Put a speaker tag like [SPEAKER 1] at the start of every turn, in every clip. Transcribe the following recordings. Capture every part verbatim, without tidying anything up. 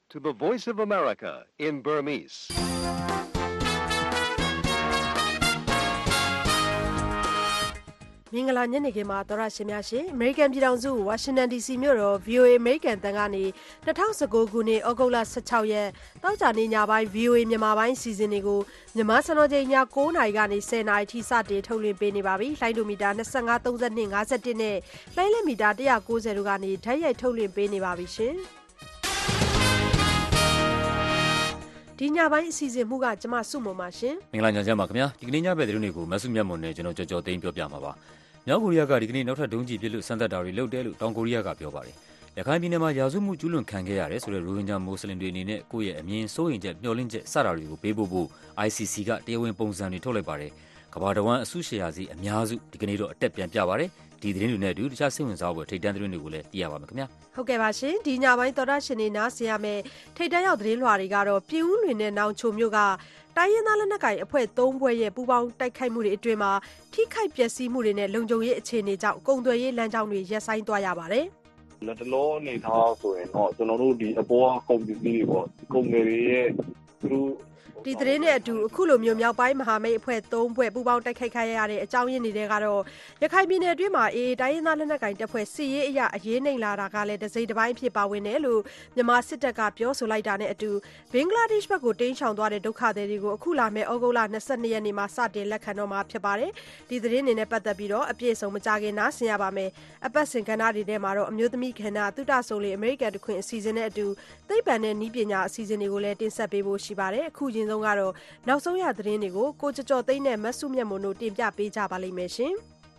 [SPEAKER 1] to the Voice of America in Burmese.
[SPEAKER 2] ။မင်္ဂလာညနေခင်းပါသောရရှင်များရှင် American ပြည်ထောင်စု Washington ဒီ စီ မြို့တော် ဗီ အို အေ American တန်ကနေ၂၀၁၉ခုနှစ်ဩဂုတ်လ၁၆ရက်တောက်ကြနေ့ညပိုင်း ဗီ အို အေ မြန်မာပိုင်းစီစဉ်တွေကိုမြန်မာစံတော်ချိန်ည၉နာရီကနေ၁၀နာရီထိစတင်ထုတ်လွှင့်ပေးနေပါပြီ။လိုင်းဒိုမီတာ၂၅ ၃၂ ၅၁နဲ့လိုင်းလက်မီတာ၁၉၀တို့ကနေဓာတ်ရိုက်ထုတ်လွှင့်ပေးနေပါပြီရှင်။ဒီညပိုင်းအစီအစဉ်မှုကကျမစုမုံပါရှင်
[SPEAKER 3] မင်္ဂလာညချမ်းပါခင်ဗျာဒီကနေ့ညဘက်သတင်းတွေကိုမဆုမြတ်မွန်နဲ့ကျွန်တော်ကြော်ကြော်သိမ်းပြောပြမှာပါမြောက်ကိုရီးယားကဒီကနေ့နောက်ထပ်ဒုံးကျည်ပစ်လွှတ်စမ်းသပ်တာတွေလုပ်တယ်လို့တောင်ကိုရီးယားကပြောပါတယ်ရခိုင်ပြည်နယ်မှာရာဇဝတ်မှုကျူးလွန်ခံခဲ့ရတယ်ဆိုတဲ့ရိုဟင်ဂျာမွတ်စလင်တွေအနေနဲ့ကိုယ့်ရဲ့အမြင်စိုးရိမ်ချက်မျှော်လင့်ချက်စတာတွေကိုပေးဖို့ဖို့ အိုင် စီ စီ ကတရားဝင်ပုံစံတွေထုတ်လိုက်ပါတယ်ကမ္ဘာတစ်ဝန်းအစုရှယ်ယာစီအများစုဒီကနေ့တော့အတက်ပြန်ပြပါတယ်ဒီသတင်းတွေနဲ့အတူတခြားစိတ်ဝင်စားဖို့ထိတ်တန့်သတင်းတွေကိုလည်းသိရပါမယ်ခင်ဗျာ
[SPEAKER 2] ဟုတ်ကဲ့ပါရှင်ဒီညပိုင်းသောတာရှင်နေနားဆင်ရမယ်ထိတ်တန့်ရောက်သတင်းလွှာတွေကတော့ပြည်ဦးလွင်နဲ့နောင်ချိုမြို့ကတိုင်းရင်းသားလက်နက်ကိုင်အဖွဲ့သုံးဖွဲ့ရဲ့ပူးပေါင်းတိုက်ခိုက်မှုတွေအတွင်းမှာထိခိုက်ပျက်စီးမှုတွေနဲ့လုံခြုံရေးအခြေအနေကြောင့်ကုန်သွယ်ရေးလမ်းကြောင်းတွေရပ်ဆိုင်းသွားရပါတယ်
[SPEAKER 4] လက်တလုံးအနေထားဆိုရင်တော့ကျွန်တော်တို့ဒီအပေါ်ကကုန်ပစ္စည်းတွေပေါ့ကုန်ငယ်တွေရဲ့သူတို့
[SPEAKER 2] ဒီသတင်းနဲ့အတူအခုလိုမျိုးမြောက်ပိုင်းမဟာမိတ်အဖွဲ့သုံးဖွဲ့ပူးပေါင်းတိုက်ခိုက်ခဲ့ရတဲ့အကြောင်းရင်းတွေကတော့ရခိုင်ပြည်နယ်အတွင်းမှာအေအေတိုင်းရင်းသားလက်နက်ကိုင်တပ်ဖွဲ့စစ်ရေးအရာအရေးနှိမ်လာတာကလည်းတစ်စိတ်တစ်ပိုင်းဖြစ်ပါဝင်တယ်လို့မြန်မာစစ်တပ်ကပြောဆိုလိုက်တာနဲ့အတူဘင်္ဂလားဒေ့ရှ်ဘက်ကိုတင်းချောင်သွားတဲ့ဒုက္ခသည်တွေကိုအခုလာမယ့်ဩဂုတ်လ၂၂ရက်နေ့မှာစတင်လက်ခံတော့မှာဖြစ်ပါတယ်ဒီသတင်းတွေနဲ့ပတ်သက်ပြီးတော့အပြည့်အစုံမကြခင်နားဆင်ရပါမယ်အပတ်စဉ်ကဏ္ဍတွေထဲမှာတော့အမျိုးသမီးခန္ဓာသုတဆုံလေအမေရိကန်တခွင်အစီအစဉ်နဲ့အတူသိပ္ပံနဲ့နည်းပညာအစီအစဉ်တွေကိုလည်းတင်ဆက်ပေးဖို့ရှိပါတယ်အခုချင်းဆုံးကတော့နောက်ဆုံးရသတင်းတွေကိုကိုကျော်ကျော်သိန်းနဲ့မဆုမြတ်မွန်တို့တင်ပြပေးကြပါလိမ့်မယ်ရှင်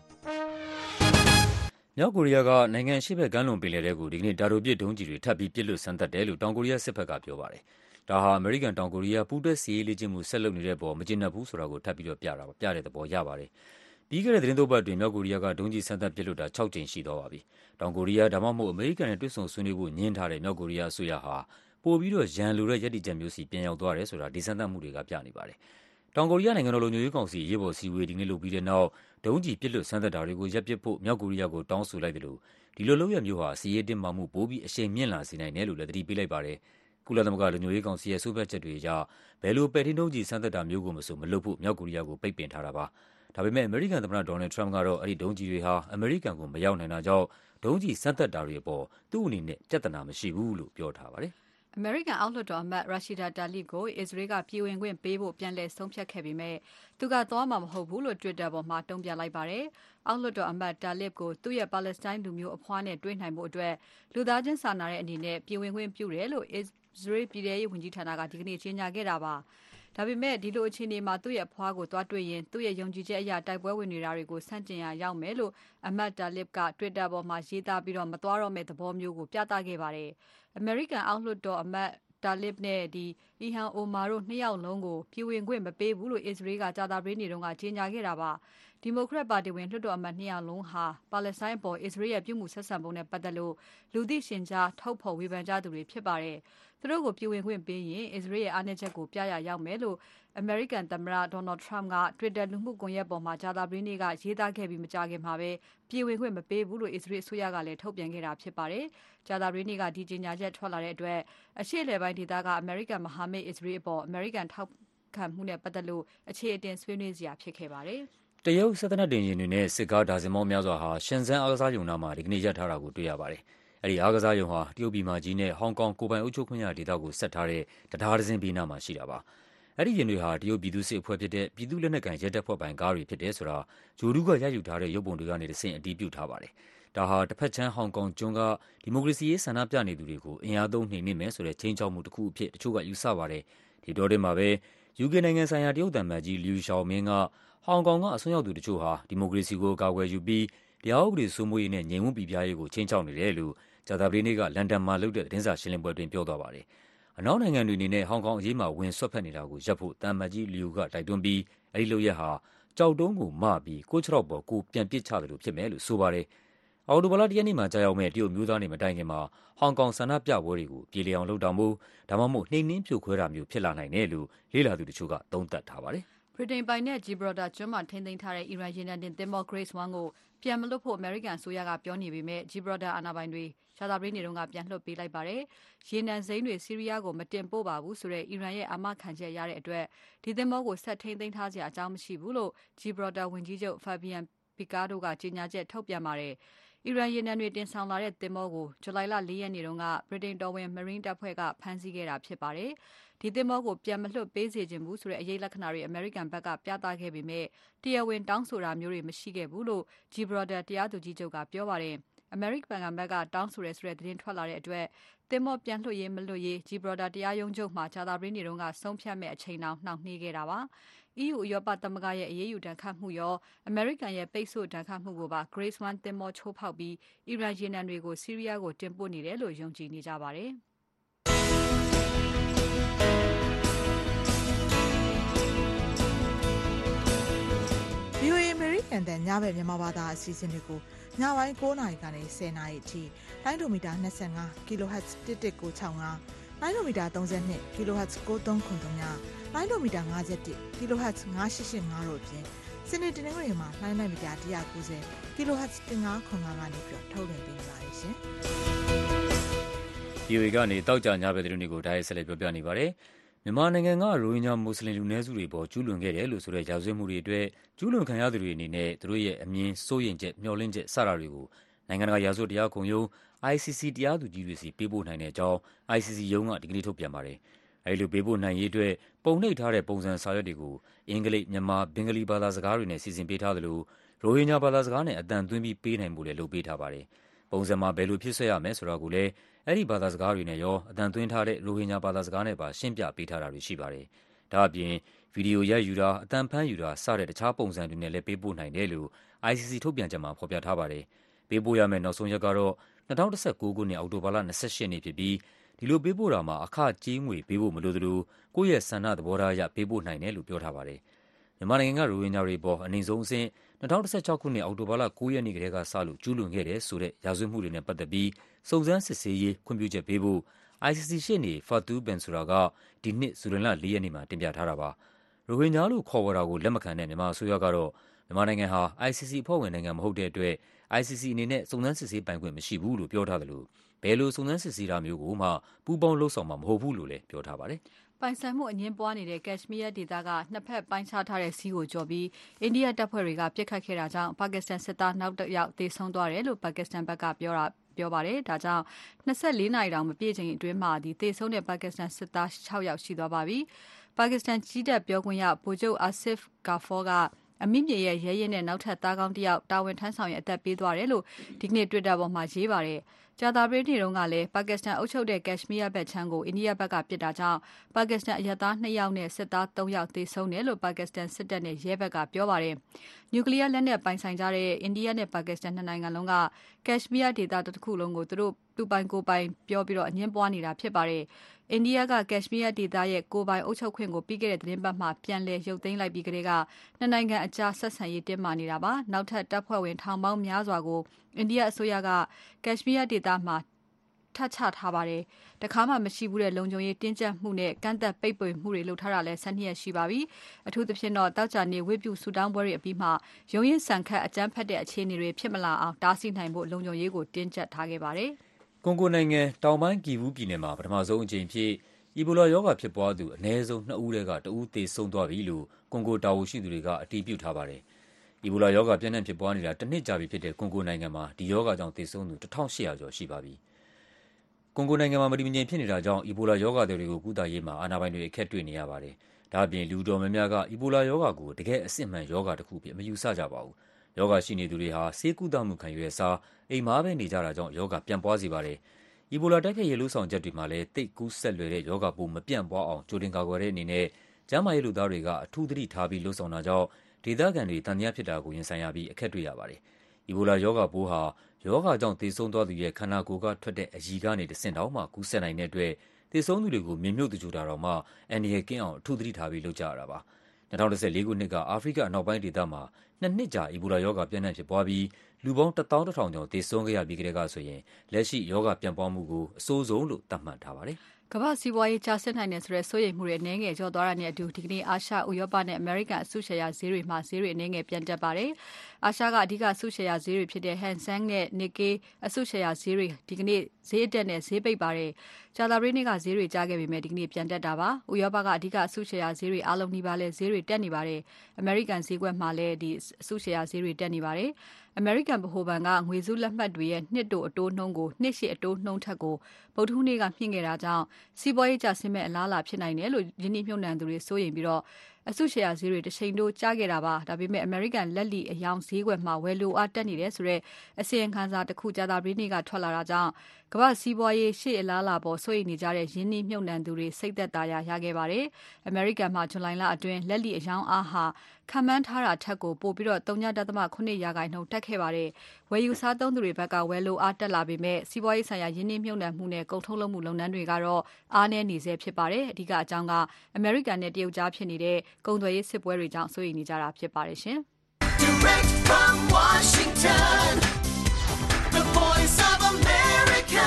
[SPEAKER 3] ။မြောက်ကိုရီးယားကနိုင်ငံရှိဘက်ကမ်းလွန်ပင်လယ်ထဲကိုဒီကနေ့တာတိုပစ်ဒုံးကျည်တွေထပ်ပြီးပစ်လွှတ်စမ်းသပ်တယ်လို့တောင်ကိုရီးယားစစ်ဘက်ကပြောပါတယ်။ဒါဟာအမေရိကန်တောင်ကိုရီးယားပူးတွဲစစ်ရေးလေ့ကျင့်မှုဆက်လုပ်နေတဲ့ပေါ်မကျေနပ်ဘူးဆိုတာကိုထပ်ပြီးတော့ပြတာပါပြတဲ့သဘောရပါတယ်။ပြီးခဲ့တဲ့သတင်းသုံးပတ်အတွင်းမြောက်ကိုရီးယားကဒုံးကျည်စမ်းသပ်ပစ်လွှတ်တာ၆ကြိမ်ရှိသွားပါပြီ။တောင်ကိုရီးယားဒါမှမဟုတ်အမေရိကန်နဲ့တွဲဆုံဆွေးနွေးဖို့ညှင်းထားတဲ့မြောက်ကိုရီးယားအစိုးရဟာပိုပြီးတော့ရန်လိုတဲ့ရည်တည်ချက်မျိုးစီပြန်ရောက်သွားတယ်ဆိုတာဒီစမ်းသပ်မှုတွေကပြနေပါတယ်။တောင်ကိုရီးယားနိုင်ငံတော်လုံခြုံရေးကောင်စီရေးပေါ်စီဝေးဒီနေ့လုပ်ပြီးတဲ့နောက်ဒုံးကျည်ပစ်လွှတ်စမ်းသပ်တာတွေကိုရပ်ပစ်ဖို့မြောက်ကိုရီးယားကိုတောင်းဆိုလိုက်တယ်လို့ဒီလိုလုပ်ရမျိုးဟာစီးရေးတင်မှမှုပိုပြီးအရှိန်မြင့်လာစေနိုင်တယ်လို့လည်းသတိပေးလိုက်ပါတယ်။ကုလသမဂ္ဂလုံခြုံရေးကောင်စီရဲ့ဆိုဖြတ်ချက်တွေအရဘယ်လိုပဲ့ထင်းဒုံးကျည်စမ်းသပ်တာမျိုးကိုမဆိုမလုပ်ဖို့မြောက်ကိုရီးယားကိုပိတ်ပင်ထားတာပါ။ဒါပေမဲ့အမေရိကန်သမ္မတဒေါ်နယ်ထရမ့်ကတော့အဲ့ဒီဒုံးကျည်တွေဟာအမေရိကန်ကိုမရောက်နိုင်တာကြောင့်ဒုံးကျည်စမ်းသပ်တာတွေအပေါ်သူ့အနေနဲ့ပြဿနာမရှိဘူးလို့ပြောထားပါတယ်။
[SPEAKER 5] အမေရိကန်အောက်လွှတ်တော်အမတ်ရာရှိဒါတာလီကိုအစ္စရေးကပြည်ဝင်ခွင့်ပေးဖို့ပြန်လည်ဆုံးဖြတ်ခဲ့ပေမဲ့သူကသွားမှာမဟုတ်ဘူးလို့ Twitter ပေါ်မှာတုံ့ပြန်လိုက်ပါတယ်။အောက်လွှတ်တော်အမတ်တာလစ်ကိုသူ့ရဲ့ပါလက်စတိုင်းလူမျိုးအဖွားနဲ့တွေ့နိုင်ဖို့အတွက်လူသားချင်းစာနာတဲ့အနေနဲ့ပြည်ဝင်ခွင့်ပြုတယ်လို့အစ္စရေးပြည်ထောင်စုဝန်ကြီးဌာနကဒီကနေ့ကြေညာခဲ့တာပါ။ဒါပေမဲ့ဒီလိုအခြေအနေမှာသူ့ရဲ့အဖွားကိုသွားတွေ့ရင်သူ့ရဲ့ယုံကြည်ချက်အရာတိုက်ပွဲဝင်နေတာတွေကိုဆန့်ကျင်ရရောက်မယ်လို့အမတ်တာလစ်က Twitter ပေါ်မှာရေးသားပြီးတော့မသွားတော့မဲ့သဘောမျိုးကိုပြသခဲ့ပါတယ်။ အမေရိကန်အောက်လွှတ်တော်အမတ်တာလစ်နဲ့ဒီအီဟန်အိုမာတို့နှစ်ယောက်လုံးကိုပြည်ဝင်ခွင့်မပေးဘူးလို့အစ္စရေးကကြာသပတေးနေ့တုန်းကကြေညာခဲ့တာပါဒီမိုကရက်ပါတီဝင်လွှတ်တော်အမတ်နှစ်ယောက်လုံးဟာပါလက်စတိုင်းအပေါ်အစ္စရေးရဲ့ပြုမှုဆက်ဆံပုံနဲ့ပတ်သက်လို့လူသိရှင်ကြားထုတ်ဖော်ဝေဖန်ကြသူတွေဖြစ်ပါတယ်သူတို့ကိုပြည်ဝင်ခွင့်ပေးရင်အစ္စရေးရဲ့အားနည်းချက်ကိုပြရရောက်မယ်လို့အမေရိကန်သမ္မတဒေါ်နယ်ထရမ့်က Twitter လူမှုကွန်ရက်ပေါ်မှာကြာသပတေးနေ့ကရေးသားခဲ့ပြီးမကြာခင်မှာပဲပြည်ဝင်ခွင့်မပေးဘူးလို့အစ္စရေးအစိုးရကလည်းထုတ်ပြန်ခဲ့တာဖြစ်ပါတယ်။ကြာသပတေးနေ့ကဒီကြေညာချက်ထွက်လာတဲ့အတွက်အရှေ့အလယ်ပိုင်းဒေသကအမေရိကန်မဟာမိတ်အစ္စရေးအပေါ်အမေရိကန်ထောက်ခံမှုနဲ့ပတ်သက်လို့အခြေအတင်ဆွေးနွေးစရာဖြစ်ခဲ့ပါတယ်
[SPEAKER 3] ။တရုတ်စစ်တပ်တင်ရင်တွေနဲ့စစ်ကားဒါဇင်ပေါင်းများစွာဟာရှင်ဇန်အားကစားရုံနာမှာဒီကနေ့ရပ်ထားတာကိုတွေ့ရပါတယ်။အဲဒီအားကစားရုံဟာတရုတ်ပြည်မကြီးနဲ့ဟောင်ကောင်ကိုပိုင်အုပ်ချုပ်ခွင့်ရဒေသကိုဆက်ထားတဲ့တရားဒဇင်ဘေးနားမှာရှိတာပါ။အဲ့ဒီရင်တွေဟာတရုတ်ပြည်သူ့စစ်အဖွဲ့ဖြစ်တဲ့ပြည်သူ့လက်နက်ကိုင်ရဲတပ်ဖွဲ့ပိုင်ကားတွေဖြစ်တယ်ဆိုတာဂျိုဒူးကရယူထားတဲ့ရုပ်ပုံတွေကနေတဆင့်အတည်ပြုထားပါတယ်။ဒါဟာတစ်ဖက်ချမ်းဟောင်ကောင်ကျွန်းကဒီမိုကရေစီရေးဆန္ဒပြနေသူတွေကိုအင်အားသုံးနှိမ်နင်းမယ်ဆိုတဲ့ချိန်ချောက်မှုတစ်ခုအဖြစ်တချို့ကယူဆပါတယ်။ဒီတော့တင်မှာပဲ ယူကေ နိုင်ငံဆိုင်ရာတရုတ်သံမတ်ကြီးလျူရှောင်မင်းကဟောင်ကောင်ကအစွန်းရောက်သူတချို့ဟာဒီမိုကရေစီကိုကာကွယ်ယူပြီးတရားဥပဒေစိုးမိုးရေးနဲ့ငြိမ်ဝှက်ပြပြရေးကိုချိန်ချောက်နေတယ်လို့ကြာသပတေးနေ့ကလန်ဒန်မှာလုပ်တဲ့သတင်းစာရှင်းလင်းပွဲတွင်ပြောသွားပါတယ်။အနောက်နိုင်ငံတွေအနေနဲ့ဟောင်ကောင်အရေးမှာဝင်ဆွတ်ဖက်နေတာကိုရပ်ဖို့တမ်မတ်ကြီးလျူကတိုက်တွန်းပြီးအဲဒီလုပ်ရက်ဟာကြောက်တုံးကိုမပြီးကိုချရောက်ပေါ်ကိုပြန်ပစ်ချတယ်လို့ဖြစ်မယ်လို့ဆိုပါတယ်။အော်တိုဘလာတရက်နေ့မှာကြာရောက်မဲ့တရုတ်မျိုးသားနေမတိုင်ခင်မှာဟောင်ကောင်ဆန္ဒပြပွဲတွေကိုပြေလည်အောင်လုပ်တာမို့ဒါမှမဟုတ်နှိမ်နင်းဖြိုခွဲတာမျိုးဖြစ်လာနိုင်တယ်လို့လေ့လာသူတချို့ကသုံးသပ်ထားပါတယ်။
[SPEAKER 5] ဗြိတိန်ပိုင်နဲ့ Gibraltar ကျွန်းမှာထိန်းသိမ်းထားတဲ့အီရန်ရေနံတင်သင်္ဘော Grace one ကိုပြန်မလွှတ်ဖို့အမေရိကန်အစိုးရကပြောနေပေမဲ့ Gibraltar အာဏာပိုင်တွေကြာသပတေးနေ့တုန်းကပြန်လွှတ်ပေးလိုက်ပါတယ်။ရေနံစိမ်းတွေဆီးရီးယားကိုမတင်ပို့ပါဘူးဆိုတဲ့အီရန်ရဲ့အာမခံချက်ရတဲ့အတွက်ဒီသင်္ဘောကိုဆက်ထိန်းသိမ်းထားစရာအကြောင်းမရှိဘူးလို့ Gibraltar ဝန်ကြီးချုပ် Fabian Picardo ကကြေညာချက်ထုတ်ပြန်ပါတယ်။အီရန်ရေနံတွေတင်ဆောင်လာတဲ့သင်္ဘောကိုဇူလိုင်လ၄ရက်နေ့တုန်းကဗြိတိန်တော်ဝင် Marine တပ်ဖွဲ့ကဖမ်းဆီးခဲ့တာဖြစ်ပါတယ်။ဒီသင်္ဘောကိုပြန်မလွှတ်ပေးစေချင်ဘူးဆိုတဲ့အရေးလက္ခဏာတွေအမေရိကန်ဘက်ကပြသခဲ့ပေမဲ့တရားဝင်တောင်းဆိုတာမျိုးတွေမရှိခဲ့ဘူးလို့ Gibraltar တရားသူကြီးချုပ်ကပြောပါတယ်။အမေရိကန်ဘက်ကတောင်းဆိုရဲဆိုတဲ့သတင်းထွက်လာတဲ့အတွက်သင်္ဘောပြန်လွှတ်ရေးမလွှတ်ရေး Gibraltar တရားရုံးချုပ်မှာကြာသပတေးနေ့တုန်းကဆုံးဖြတ်မဲ့အချိန်တောင်နှောင့်နှေးခဲ့တာပါ။ E U ဥရောပသမဂ္ဂရဲ့အရေးယူဒဏ်ခတ်မှုရောအမေရိကန်ရဲ့ပိတ်ဆို့ဒဏ်ခတ်မှုကိုပါ Grace one သင်္ဘောချိုးဖောက်ပြီးအီရန်ရေနံတွေကိုဆီးရီးယားကိုတင်ပို့နေတယ်လို့ယုံကြည်နေကြပါတယ်။
[SPEAKER 6] V O A အမေရိကန်တန်ညဘက်မြန်မာဘာသာအစီအစဉ်တွေကိုညပိုင်း၉နာရီကနေ၁၀နာရီအထိလိုင်းဒိုမီတာ၂၅ kHz တစ်တစ်ကို၆၅လိုင်းဒိုမီတာ၃၂ kHz ၉၃ခု၃ညလိုင်းဒိုမီတာ၅၁ kHz ၅၈၈၅တို့အပြင်စနေတနင်္ဂနွေမှာလိုင်းနိုက်မီတာ၁၉၀ kHz ၁၅ခု၅ကနေပြီးထုတ်လွှင့်ပေးနေပါတယ်ရှင်။
[SPEAKER 3] V O A ကနေတောက်ကြညဘက်သတင်းတွေကိုတိုက်ရိုက်ဆက်လက်ပြောပြနေပါတယ်။မြန်မာနိုင်ငံကရိုဟင်ဂျာမွတ်စလင်လူနည်းစုတွေပေါ်ကျူးလွန်ခဲ့တယ်လို့ဆိုတဲ့ရာဇဝတ်မှုတွေအတွက်ကျူးလွန်ခံရသူတွေအနေနဲ့သူတို့ရဲ့အမြင်စိုးရိမ်ချက်မျှော်လင့်ချက်စတာတွေကိုနိုင်ငံတကာရာဇဝတ်တရားခုံရုံး I C C တရားသူကြီးတွေစီပေးပို့နိုင်တဲ့အကြောင်း I C C ရုံးကဒီကနေ့ထုတ်ပြန်ပါတယ်။အဲဒီလိုပေးပို့နိုင်ရေးအတွက်ပုံနှိပ်ထားတဲ့ပုံစံစာရွက်တွေကိုအင်္ဂလိပ်၊မြန်မာ၊ဘင်္ဂလီဘာသာစကားတွေနဲ့စီစဉ်ပေးထားသလိုရိုဟင်ဂျာဘာသာစကားနဲ့အသံသွင်းပြီးပေးနိုင်ဖို့လည်းလုပ်ပေးထားပါတယ်။ပုံစံမှာဘယ်လိုဖြည့်စွက်ရမယ်ဆိုတာကိုလည်းအဲဒီဘာသာစကားတွေနဲ့ရောအသံသွင်းထားတဲ့ရိုဟင်ဂျာဘာသာစကားနဲ့ပါရှင်းပြပေးထားတာတွေရှိပါတယ်။ဒါ့အပြင်ဗီဒီယိုရိုက်ယူတာအသံဖမ်းယူတာစတဲ့တခြားပုံစံတွေနဲ့လည်းပေးပို့နိုင်တယ်လို့ I C C ထုတ်ပြန်ချက်မှာဖော်ပြထားပါတယ်။ပေးပို့ရမယ့်နောက်ဆုံးရက်ကတော့၂၀၁၉ခုနှစ်အောက်တိုဘာလ၂၈ရက်နေ့ဖြစ်ပြီးဒီလိုပေးပို့တာမှာအခကြေးငွေပေးဖို့မလိုသလိုကိုယ့်ရဲ့ဆန္ဒသဘောထားအရပေးပို့နိုင်တယ်လို့ပြောထားပါတယ်။မြန်မာနိုင်ငံကရိုဟင်ဂျာတွေပေါ်အနိမ့်ဆုံးအဆင့်၂၀၁၆ခုနှစ်အောက်တိုဘာလ၉ရက်နေ့ကတည်းကစလို့ကျူးလွန်ခဲ့တယ်ဆိုတဲ့ရာဇဝတ်မှုတွေနဲ့ပတ်သက်ပြီးစုံစမ်းစစ်ဆေးရေးခွင့်ပြုချက်ပေးဖို့ I C C ရှေ့နေ Fatou Bensouda ကဒီနှစ်ဇူလိုင်လ၄ရက်နေ့မှာတင်ပြထားတာပါ။ရိုဟင်ဂျာလို့ခေါ်ဝေါ်တာကိုလက်မခံတဲ့မြန်မာအစိုးရကတော့မြန်မာနိုင်ငံဟာ I C C အဖွဲ့ဝင်နိုင်ငံမဟုတ်တဲ့အတွက် I C C အနေနဲ့စုံစမ်းစစ်ဆေးပိုင်ခွင့်မရှိဘူးလို့ပြောထားသလိုဘယ်လိုစုံစမ်းစစ်ဆေးတာမျိုးကိုမှပူးပေါင်းလုပ်ဆောင်မှာမဟုတ်ဘူးလို့လည်းပြောထားပါတယ်
[SPEAKER 5] ။ပိုင်ဆိုင်မှုအငြင်းပွားနေတဲ့ Kashmir ဒေသကနှစ်ဖက်ပိုင်းခြားထားတဲ့စီးကိုကျော်ပြီးအိန္ဒိယတပ်ဖွဲ့တွေကပစ်ခတ်ခဲ့တာကြောင့်ပါကစ္စတန်စစ်သားနောက်တစ်ယောက်သေဆုံးသွားတယ်လို့ပါကစ္စတန်ဘက်ကပြောတာပြောပါတယ်။ဒါကြောင့်၂၄နာရီတောင်မပြည့်ချိန်အတွင်းမှာဒီသေဆုံးတဲ့ပါကစ္စတန်စစ်သား၆ယောက်ရှိသွားပါပြီ။ပါကစ္စတန်ကြီးတပ်ပြောခွင့်ရဗိုလ်ချုပ် Asif Ghafoor ကအမိမြေရဲ့ရဲရဲနဲ့နောက်ထပ်သားကောင်းတစ်ယောက်တာဝန်ထမ်းဆောင်ရအသက်ပေးသွားတယ်လို့ဒီကနေ့ Twitter ပေါ်မှာရေးပါတယ်။ကြာသပတေးနေ့တုန်းကလည်းပါကစ္စတန်အုပ်ချုပ်တဲ့ Kashmir ဘက်ခြမ်းကိုအိန္ဒိယဘက်ကပစ်တာကြောင့်ပါကစ္စတန်အရပ်သား၂ယောက်နဲ့စစ်သား၃ယောက်သေဆုံးတယ်လို့ပါကစ္စတန်စစ်တပ်နဲ့ရဲဘက်ကပြောပါတယ်။နျူကလ িয়ার လက်နက်ပိုင်ဆိုင်ကြတဲ့အိန္ဒိယနဲ့ပါကစ္စတန်နှစ်နိုင်ငံလုံးက Kashmir ဒေသတစ်ခုလုံးကိုသူတို့သူပိုင်ကိုပိုင်ပြောပြီးတော့အငြင်းပွားနေတာဖြစ်ပါတယ်။အိန္ဒိယက Kashmir ဒေသရဲ့ကိုပိုင်အုပ်ချုပ်ခွင့်ကိုပြီးခဲ့တဲ့သတင်းပတ်မှာပြန်လည်ရုပ်သိမ်းလိုက်ပြီးကတည်းကနှစ်နိုင်ငံအကြားဆက်ဆံရေးတင်းမာနေတာပါ။နောက်ထပ်တပ်ဖွဲ့ဝင်ထောင်ပေါင်းများစွာကိုအိန္ဒိယအစိုးရက Kashmir ဒေသမှာထပ်ချထားပါတယ်။တခါမှမရှိဘူးတဲ့လုံခြုံရေးတင်းကျပ်မှုနဲ့ကန့်သက်ပိတ်ပင်မှုတွေလုပ်ထားတာလည်း၁၂ရက်ရှိပါပြီ။အထူးသဖြင့်တော့တောက်ကြနေဝိပုဆူတောင်းပွဲတွေအပြီးမှာရုံးရင်ဆန်ခတ်အကြမ်းဖက်တဲ့အခြေအနေတွေဖြစ်မလာအောင်တားဆီးနိုင်ဖို့လုံခြုံရေးကိုတင်းကျပ်ထားခဲ့ပါတယ်
[SPEAKER 3] ။ကွန်ဂိုနိုင်ငံတောင်ပိုင်းကီဗူးပြည်နယ်မှာပထမဆုံးအကြိမ်ဖြစ်အီဘိုလာရောဂါဖြစ်ပွားသူအနည်းဆုံးနှစ်ဦးထဲကတဦးသေဆုံးသွားပြီလို့ကွန်ဂိုတာဝန်ရှိသူတွေကအတည်ပြုထားပါတယ်။အီဘိုလာရောဂါပြန့်နှံ့ဖြစ်ပွားနေတာတစ်နှစ်ကြာပြီဖြစ်တဲ့ကွန်ဂိုနိုင်ငံမှာဒီရောဂါကြောင့်သေဆုံးသူတစ်ထောင်ရှစ်ရာကျော်ရှိပါပြီ။ကွန်ဂိုနိုင်ငံမှာမတည်မငြိမ်ဖြစ်နေတာကြောင့်အီဘိုလာရောဂါတွေကိုကုသရေးမှာအာဏာပိုင်တွေအခက်တွေ့နေရပါတယ်။ဒါ့အပြင်လူတော်များများကအီဘိုလာရောဂါကိုတကယ်အစစ်မှန်ရောဂါတစ်ခုအဖြစ်မယူဆကြပါဘူး။ရောဂါရှိနေသူတွေဟာဆေးကုသမှုခံယူရစားအိမ်မှာပဲနေကြတာကြောင့်ရောဂါပြန့်ပွားစေပါတယ်။အီဘိုလာတိုက်ဖျက်ရေးလှုံ့ဆော်ချက်တွေမှာလည်းသိပ်ကူးစက်လွယ်တဲ့ရောဂါပိုးမပြန့်ပွားအောင်ကြိုတင်ကာကွယ်တဲ့အနေနဲ့ကျန်းမာရေးလူသားတွေကအထူးသတိထားပြီးလှုံ့ဆော်တာကြောင့်ဒေသခံတွေတန်တရားဖြစ်တာကိုရင်ဆိုင်ရပြီးအခက်တွေ့ရပါတယ်။အီဘိုလာရောဂါပိုးဟာရောဂါကြောင့်သေဆုံးသွားသူရဲ့ခန္ဓာကိုယ်ကထွက်တဲ့အရည်ကနေတဆင့်တောင်မှကူးစက်နိုင်တဲ့အတွက်သေဆုံးသူတွေကိုမြေမြုပ်တကြူတာတော့မှအန္တရာယ်ကင်းအောင်အထူးသတိထားပြီးလုပ်ကြရတာပါ။၂၀၁၄ခုနှစ်ကအာဖရိကအနောက်ပိုင်းဒေသမှာနှစ်နှစ်ကြာအီဘိုလာရောဂါပြန့်နှံ့ဖြစ်ပွားပြီးလူပေါင်းတစ်သောင်းတစ်ထောင်ကျော်သေဆုံးခဲ့ရပြီးကတည်းကဆိုရင်လက်ရှိရောဂါပြန့်ပွားမှုကိုအဆိုးဆုံးလို့သတ်မှတ်ထားပါတယ်
[SPEAKER 5] ။ကမ္ဘာစီးပွားရေးကျဆင်းနိုင်တယ်ဆိုတဲ့စိုးရိမ်မှုတွေအနည်းငယ်ကျော်သွားတာနဲ့အတူဒီကနေ့အာရှဥရောပနဲ့အမေရိကန်အစုရှယ်ယာဈေးတွေမှာဈေးတွေအနည်းငယ်ပြန်တက်ပါတယ်။အာရှကအဓိကအစုရှယ်ယာဈေးတွေဖြစ်တဲ့ Hang Seng နဲ့ Nikkei အစုရှယ်ယာဈေးတွေဒီကနေ့ဈေးအတက်နဲ့ဈေးပိတ်ပါတယ်။ကြာသပတေးနေ့ကဈေးတွေကျခဲ့ပေမဲ့ဒီကနေ့ပြန်တက်တာပါ။ဥရောပကအဓိကအစုရှယ်ယာဈေးတွေအားလုံးနှီးပါလဲဈေးတွေတက်နေပါတယ်။အမေရိကန်ဈေးကွက်မှာလည်းဒီအစုရှယ်ယာဈေးတွေတက်နေပါတယ်။အမေရိကန်ဗဟိုဘဏ်ကငွေစုလက်မှတ်တွေရဲ့နှစ်တိုအတိုးနှုန်းကိုနှစ်ရှည်အတိုးနှုန်းထက်ကိုဗုဒ္ဓဟူးနေ့ကမြင့်ခဲ့တာကြောင့်စီးပွားရေးကျဆင်းမဲ့အလားအလာဖြစ်နိုင်တယ်လို့ယင်းနှိမ့်မြုပ်နှံသူတွေစိုးရိမ်ပြီးတော့အစုရှယ်ယာဈေးတွေတစ်ချိန်တိုးကျခဲ့တာပါဒါပေမဲ့အမေရိကန်လက်လီအယောင်ဈေးကွက်မှာဝယ်လိုအားတက်နေတယ်ဆိုတော့အစီရင်ခံစာတစ်ခုကြာသပတေးနေ့ကထွက်လာတာကြောင့်ကမ္ဘာစီးပွားရေးရှေ့အလားအလာပေါ်စိုးရိမ်နေကြတဲ့ယင်းနှိမ့်မြုပ်နှံသူတွေစိတ်သက်သာရာရခဲ့ပါတယ်အမေရိကန်မှာဇူလိုင်လအတွင်းလက်လီအယောင်အားဟာခံမှန်းထားတာထက်ကိုပိုပြီးတော့ ၃.၇ ရာခိုင်နှုန်းတက်ခဲ့ပါတယ်ဝယ်ယူစားသုံးသူတွေဘက်ကဝယ်လိုအားတက်လာပေမဲ့စီးပွားရေးဆိုင်ရာယင်းနှိမ့်မြုပ်နှံမှုနဲ့ကုန်ထုတ်လုပ်မှုလုပ်ငန်းတွေကတော့အားနည်းနေဆဲဖြစ်ပါတယ်အဓိကအကြောင်းကအမေရိကန်နဲ့တရုတ်ကြားဖြစ်နေတဲ့ကုန်သွယ်ရေးစစ်ပွဲတွေကြောင့်စိုးရိမ်နေကြတာဖြစ်ပါတယ်ရှင်
[SPEAKER 7] Direct from Washington The Voice of America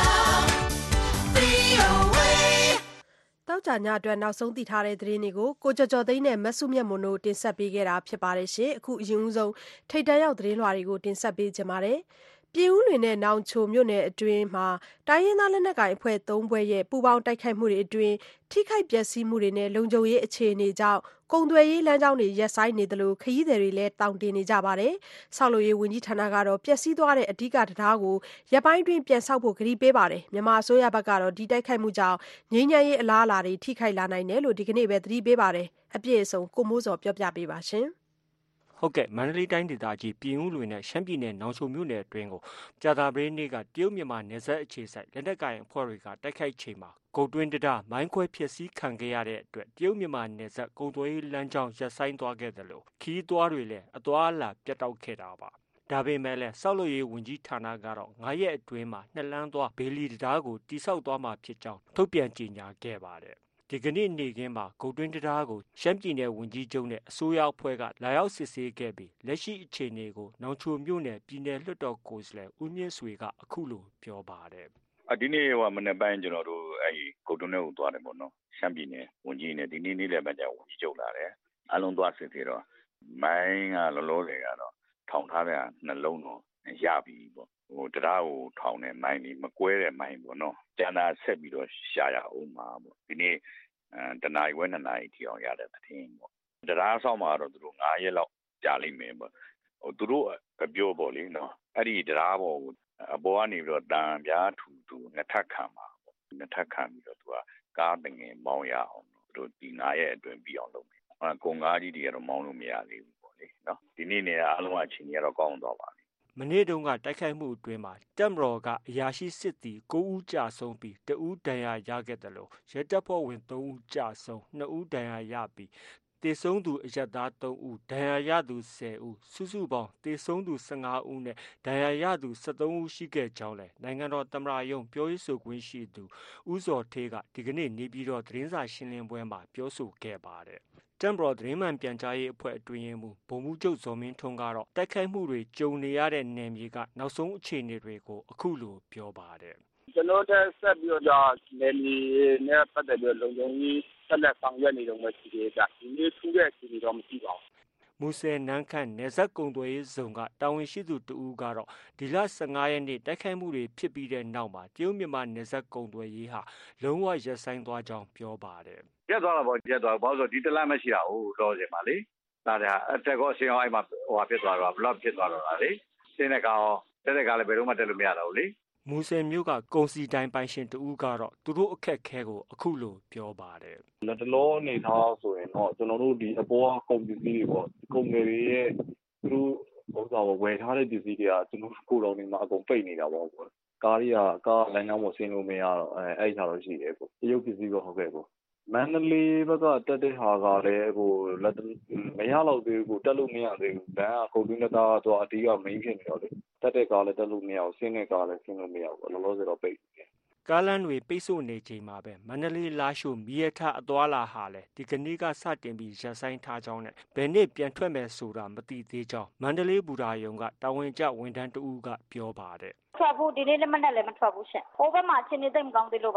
[SPEAKER 7] V O A
[SPEAKER 2] တောက်ကြညအတွက်နောက်ဆုံးသိထားတဲ့သတင်းတွေကိုကိုကြော်ကြော်သိန်းနဲ့မဆုမြတ်မွန်တို့တင်ဆက်ပေးခဲ့တာဖြစ်ပါတယ်ရှင်အခုအရင်ဦးဆုံးထိတ်တန့်ရောက်သတင်းလွှာတွေကိုတင်ဆက်ပေးကြပါမယ်ပြည်ဦးလွင်နဲ့နောင်ချိုမြို့နယ်အတွင်းမှာတိုင်းရင်းသားလက်နက်ကိုင်အဖွဲ့သုံးဖွဲ့ရဲ့ပူးပေါင်းတိုက်ခိုက်မှုတွေအတွင်းထိခိုက်ပျက်စီးမှုတွေနဲ့လုံခြုံရေးအခြေအနေကြောင့်ကုန်သွယ်ရေးလမ်းကြောင်းတွေရပ်ဆိုင်းနေတယ်လို့ခရီးသည်တွေလည်းတောင်းတင်နေကြပါတယ်။ဆောက်လုပ်ရေးဝန်ကြီးဌာနကတော့ပျက်စီးသွားတဲ့အဓိကတရားကိုရပ်ပိုင်းတွင်ပြန်ဆောက်ဖို့ကတိပေးပါတယ်။မြန်မာအစိုးရဘက်ကတော့ဒီတိုက်ခိုက်မှုကြောင့်ငြိမ်းချမ်းရေးအလားအလာတွေထိခိုက်လာနိုင်တယ်လို့ဒီကနေ့ပဲသတိပေးပါတယ်။အပြည့်အစုံကိုမိုးစော်ပြောပြပေးပါရှင်။
[SPEAKER 8] ဟုတ်ကဲ့မန္တလေးတိုင်းဒေသကြီးပြည်ဦးလွင်နဲ့ရှမ်းပြည်နယ်နောင်ချိုမြို့နယ်အတွင်းကိုကြာသပတေးနေ့ကတရုတ်မြန်မာနယ်စပ်အခြေစိုက်လက်နက်ကိုင်အဖွဲ့တွေကတိုက်ခိုက်ချိန်မှာဂုတ်တွင်းတံမိုင်းခွဲဖြစ်စည်းခံခဲ့ရတဲ့အတွက်တရုတ်မြန်မာနယ်စပ်ကုန်သွယ်ရေးလမ်းကြောင်းရပ်ဆိုင်းသွားခဲ့တယ်လို့ခီးသွွားတွေလည်းအသွားအလာပြတ်တောက်ခဲ့တာပါဒါပေမဲ့လည်းဆောက်လုပ်ရေးဝန်ကြီးဌာနကတော့ငါးရက်အတွင်းမှာနှစ်လမ်းသွားဘေလီတံကိုတိစောက်သွားမှာဖြစ်ကြောင်းထုတ်ပြန်ကြေညာခဲ့ပါတယ်ဒီကနေ့နေ့ခင်းမှာဂုတ်တွင်းတရားကိုရှမ်းပြည်နယ်ဝန်ကြီးချုပ်နဲ့အစိုးရအဖွဲ့ကလာရောက်စစ်ဆေးခဲ့ပြီးလက်ရှိအခြေအနေကိုနောင်ချိုမြို့နယ်ပြည်နယ်လွှတ်တော်ကိုယ်စားလှယ်ဦးမြင့်ဆွေကအခုလိုပြောပါတယ်
[SPEAKER 9] ။အဒီနေ့ဟိုမနေ့ပိုင်းကျွန်တော်တို့အဲဒီဂုတ်တွင်းထဲကိုသွားတယ်ပေါ့နော်။ရှမ်းပြည်နယ်ဝန်ကြီးနဲ့ဒီနေ့နေ့လည်းပဲကြာဝန်ကြီးချုပ်လာတယ်။အလုံးသွားစစ်သေးတော့မိုင်းကလောလောဆယ်ကတော့ထောင်ထားတဲ့နှလုံးတော့ရပြီပေါ့။ဟိုတရားကိုထောင်တဲ့မိုင်းလေးမကွဲတဲ့မိုင်းပေါ့နော်။ကျန်တာဆက်ပြီးတော့ရှာရအောင်ပါပေါ့။ဒီနေ့တနာရီဝဲနှစ်နာရီထိအောင်ရတဲ့သတင်းပေါ့တရားဆောင်မှာတော့သူတို့ငါးရက်လောက်ကြာလိမ့်မယ်ပေါ့ဟိုသူတို့အပြောပေါ့လေနော်အဲ့ဒီတရားပေါ်ကိုအပေါ်ကနေပြီးတော့တန်ပြားထူထူနှစ်ထပ်ခံပါပေါ့နှစ်ထပ်ခံပြီးတော့သူကကားတငယ်မောင်းရအောင်သူတို့ဒီငါးရက်အတွင်းပြီးအောင်လုပ်မယ်အဲကုန်ကားကြီးတွေကတော့မောင်းလို့မရသေးဘူးပေါ့လေနော်ဒီနေ့နေအလုံးအချင်းကြီးကတော့ကောင်းသွားပါပြီ
[SPEAKER 8] မနေ့တုန်းကတိုက်ခိုက်မှုအတွင်းမှာတပ်မတော်ကအရာရှိစစ်သည်၉ဦးကြာဆုံးပြီးတဦးဒဏ်ရာရခဲ့တယ်လို့ရဲတပ်ဖွဲ့ဝင်၃ဦးကြာဆုံး၂ဦးဒဏ်ရာရပြီးတေဆုံးသူအရက်သား၃ဦးဒဏ်ရာရသူ၁၀ဦးစုစုပေါင်းတေဆုံးသူ၁၅ဦးနဲ့ဒဏ်ရာရသူ၁၃ဦးရှိခဲ့ကြောင်းလဲနိုင်ငံတော်သမ္မတရုံးပြောရေးဆိုခွင့်ရှိသူဦးဇော်ဌေးကဒီကနေ့နေပြည်တော်သတင်းစာရှင်းလင်းပွဲမှာပြောဆိုခဲ့ပါတယ်တမ်ဘရော်သတင်းမှန်ပြန်ကြားရေးအဖွဲ့အတွင်းရေးမှူးဗိုလ်မှူးချုပ်ဇော်မင်းထွန်းကတော့တိုက်ခိုက်မှုတွေကြုံနေရတဲ့နယ်မြေကနောက်ဆုံးအခြေအနေတွေကိုအခုလိုပြောပါတယ်
[SPEAKER 4] ကျွန်တော်တို့ဆက်ပြီးတော့နယ်မြေနဲ့ပတ်သက်ပြီးလုံခြုံရေးဆက်လက်ဆောင်ရွက်နေတော့မှရှိသေးတယ်ဒီနေ့ထူးတဲ့အခြေအနေတော့မရှိပါဘူး
[SPEAKER 8] မူဆယ်နန်းခန့်နယ်စပ်ကုံသွယ်ရေးဇုံကတာဝန်ရှိသူတဦးကတော့ဒီလ၁၅ရက်နေ့တိုက်ခိုက်မှုတွေဖြစ်ပြီးတဲ့နောက်မှာတရုတ်မြန်မာနယ်စပ်ကုံသွယ်ရေးဟာလုံးဝရပ်ဆိုင်းသွားကြောင်းပြောပါတယ်
[SPEAKER 9] ။ရက်သွားတာပေါ့ရက်သွားဘာလို့ဆိုဒီတလမ်းမရှိတာဟုတ်တော့စင်ပါလေ။ဒါကအတက်ကောဆင်းအောင်အဲ့မှာဟိုဖြစ်သွားတော့ဘလော့ဖြစ်သွားတော့တာလေ။စင်းတဲ့ကောင်တက်တဲ့ကောင်လည်းဘယ်တော့မှတက်လို့မရတော့ဘူးလေ
[SPEAKER 8] ။မူဆယ်မြို့ကကုန်စီတိုင်းပိုင်ရှင်တဦးကတော့သူတို့အခက်ခဲကိုအခုလိုပြောပါတယ်
[SPEAKER 4] ။လက်တလောနေထားဆိုရင်တော့ကျွန်တော်တို့ဒီအပေါ်ကကုန်ပစ္စည်းတွေပေါ့ကုန်ငယ်တွေရဲ့သူတို့ဥစ္စာကိုဝယ်ထားတဲ့ပစ္စည်းတွေကကျွန်တော်ကိုယ်တော်နေမှာအကုန်ပိတ်နေတာပေါ့ကွာကားတွေကကားလမ်းကြောင်းပေါ်ဆင်းလို့မရတော့အဲအဲ့ထားလို့ရှိတယ်ပေါ့တရုတ်ပစ္စည်းတော့ဟုတ်ကဲ့ပေါ့မန္တလေးဘက်ကတက်တဲ့ဟာကလည်းဟိုလက်မရတော့သေးဘူးတက်လို့မရသေးဘူးလမ်းကကုန်တွင်းသားတော့အတီးက main ဖြစ်နေတော့လေတက်တဲ့ကားလည်းတက်လို့မရဘူးဆင်းတဲ့ကားလည်းဆင်းလို့မရဘူးလောလောဆယ်တော့ပိတ်နေ
[SPEAKER 8] ကားလမ်းတွေပိတ်ဆို့နေချိန်မှာပဲမန္တလေးလာရှိုးမီးရထားအသွားလာဟာလည်းဒီကနေ့ကစတင်ပြီးရပ်ဆိုင်းထားကြောင်းနဲ့ဘယ်နေ့ပြန်ထွက်မယ်ဆိုတာမသိသေးကြောင်းမန္တလေးဘူတာယုံကတာဝန်ကျဝန်ထမ်းတဦးကပြောပါတယ်
[SPEAKER 10] ထွက်ဖို့ဒီနေ့လည်းမနဲ့လည်းမထွက်ဘူးရှင်ဟိုဘက်မှာအချင်းနေသိမ့်မကောင်းသေးလို့ပါ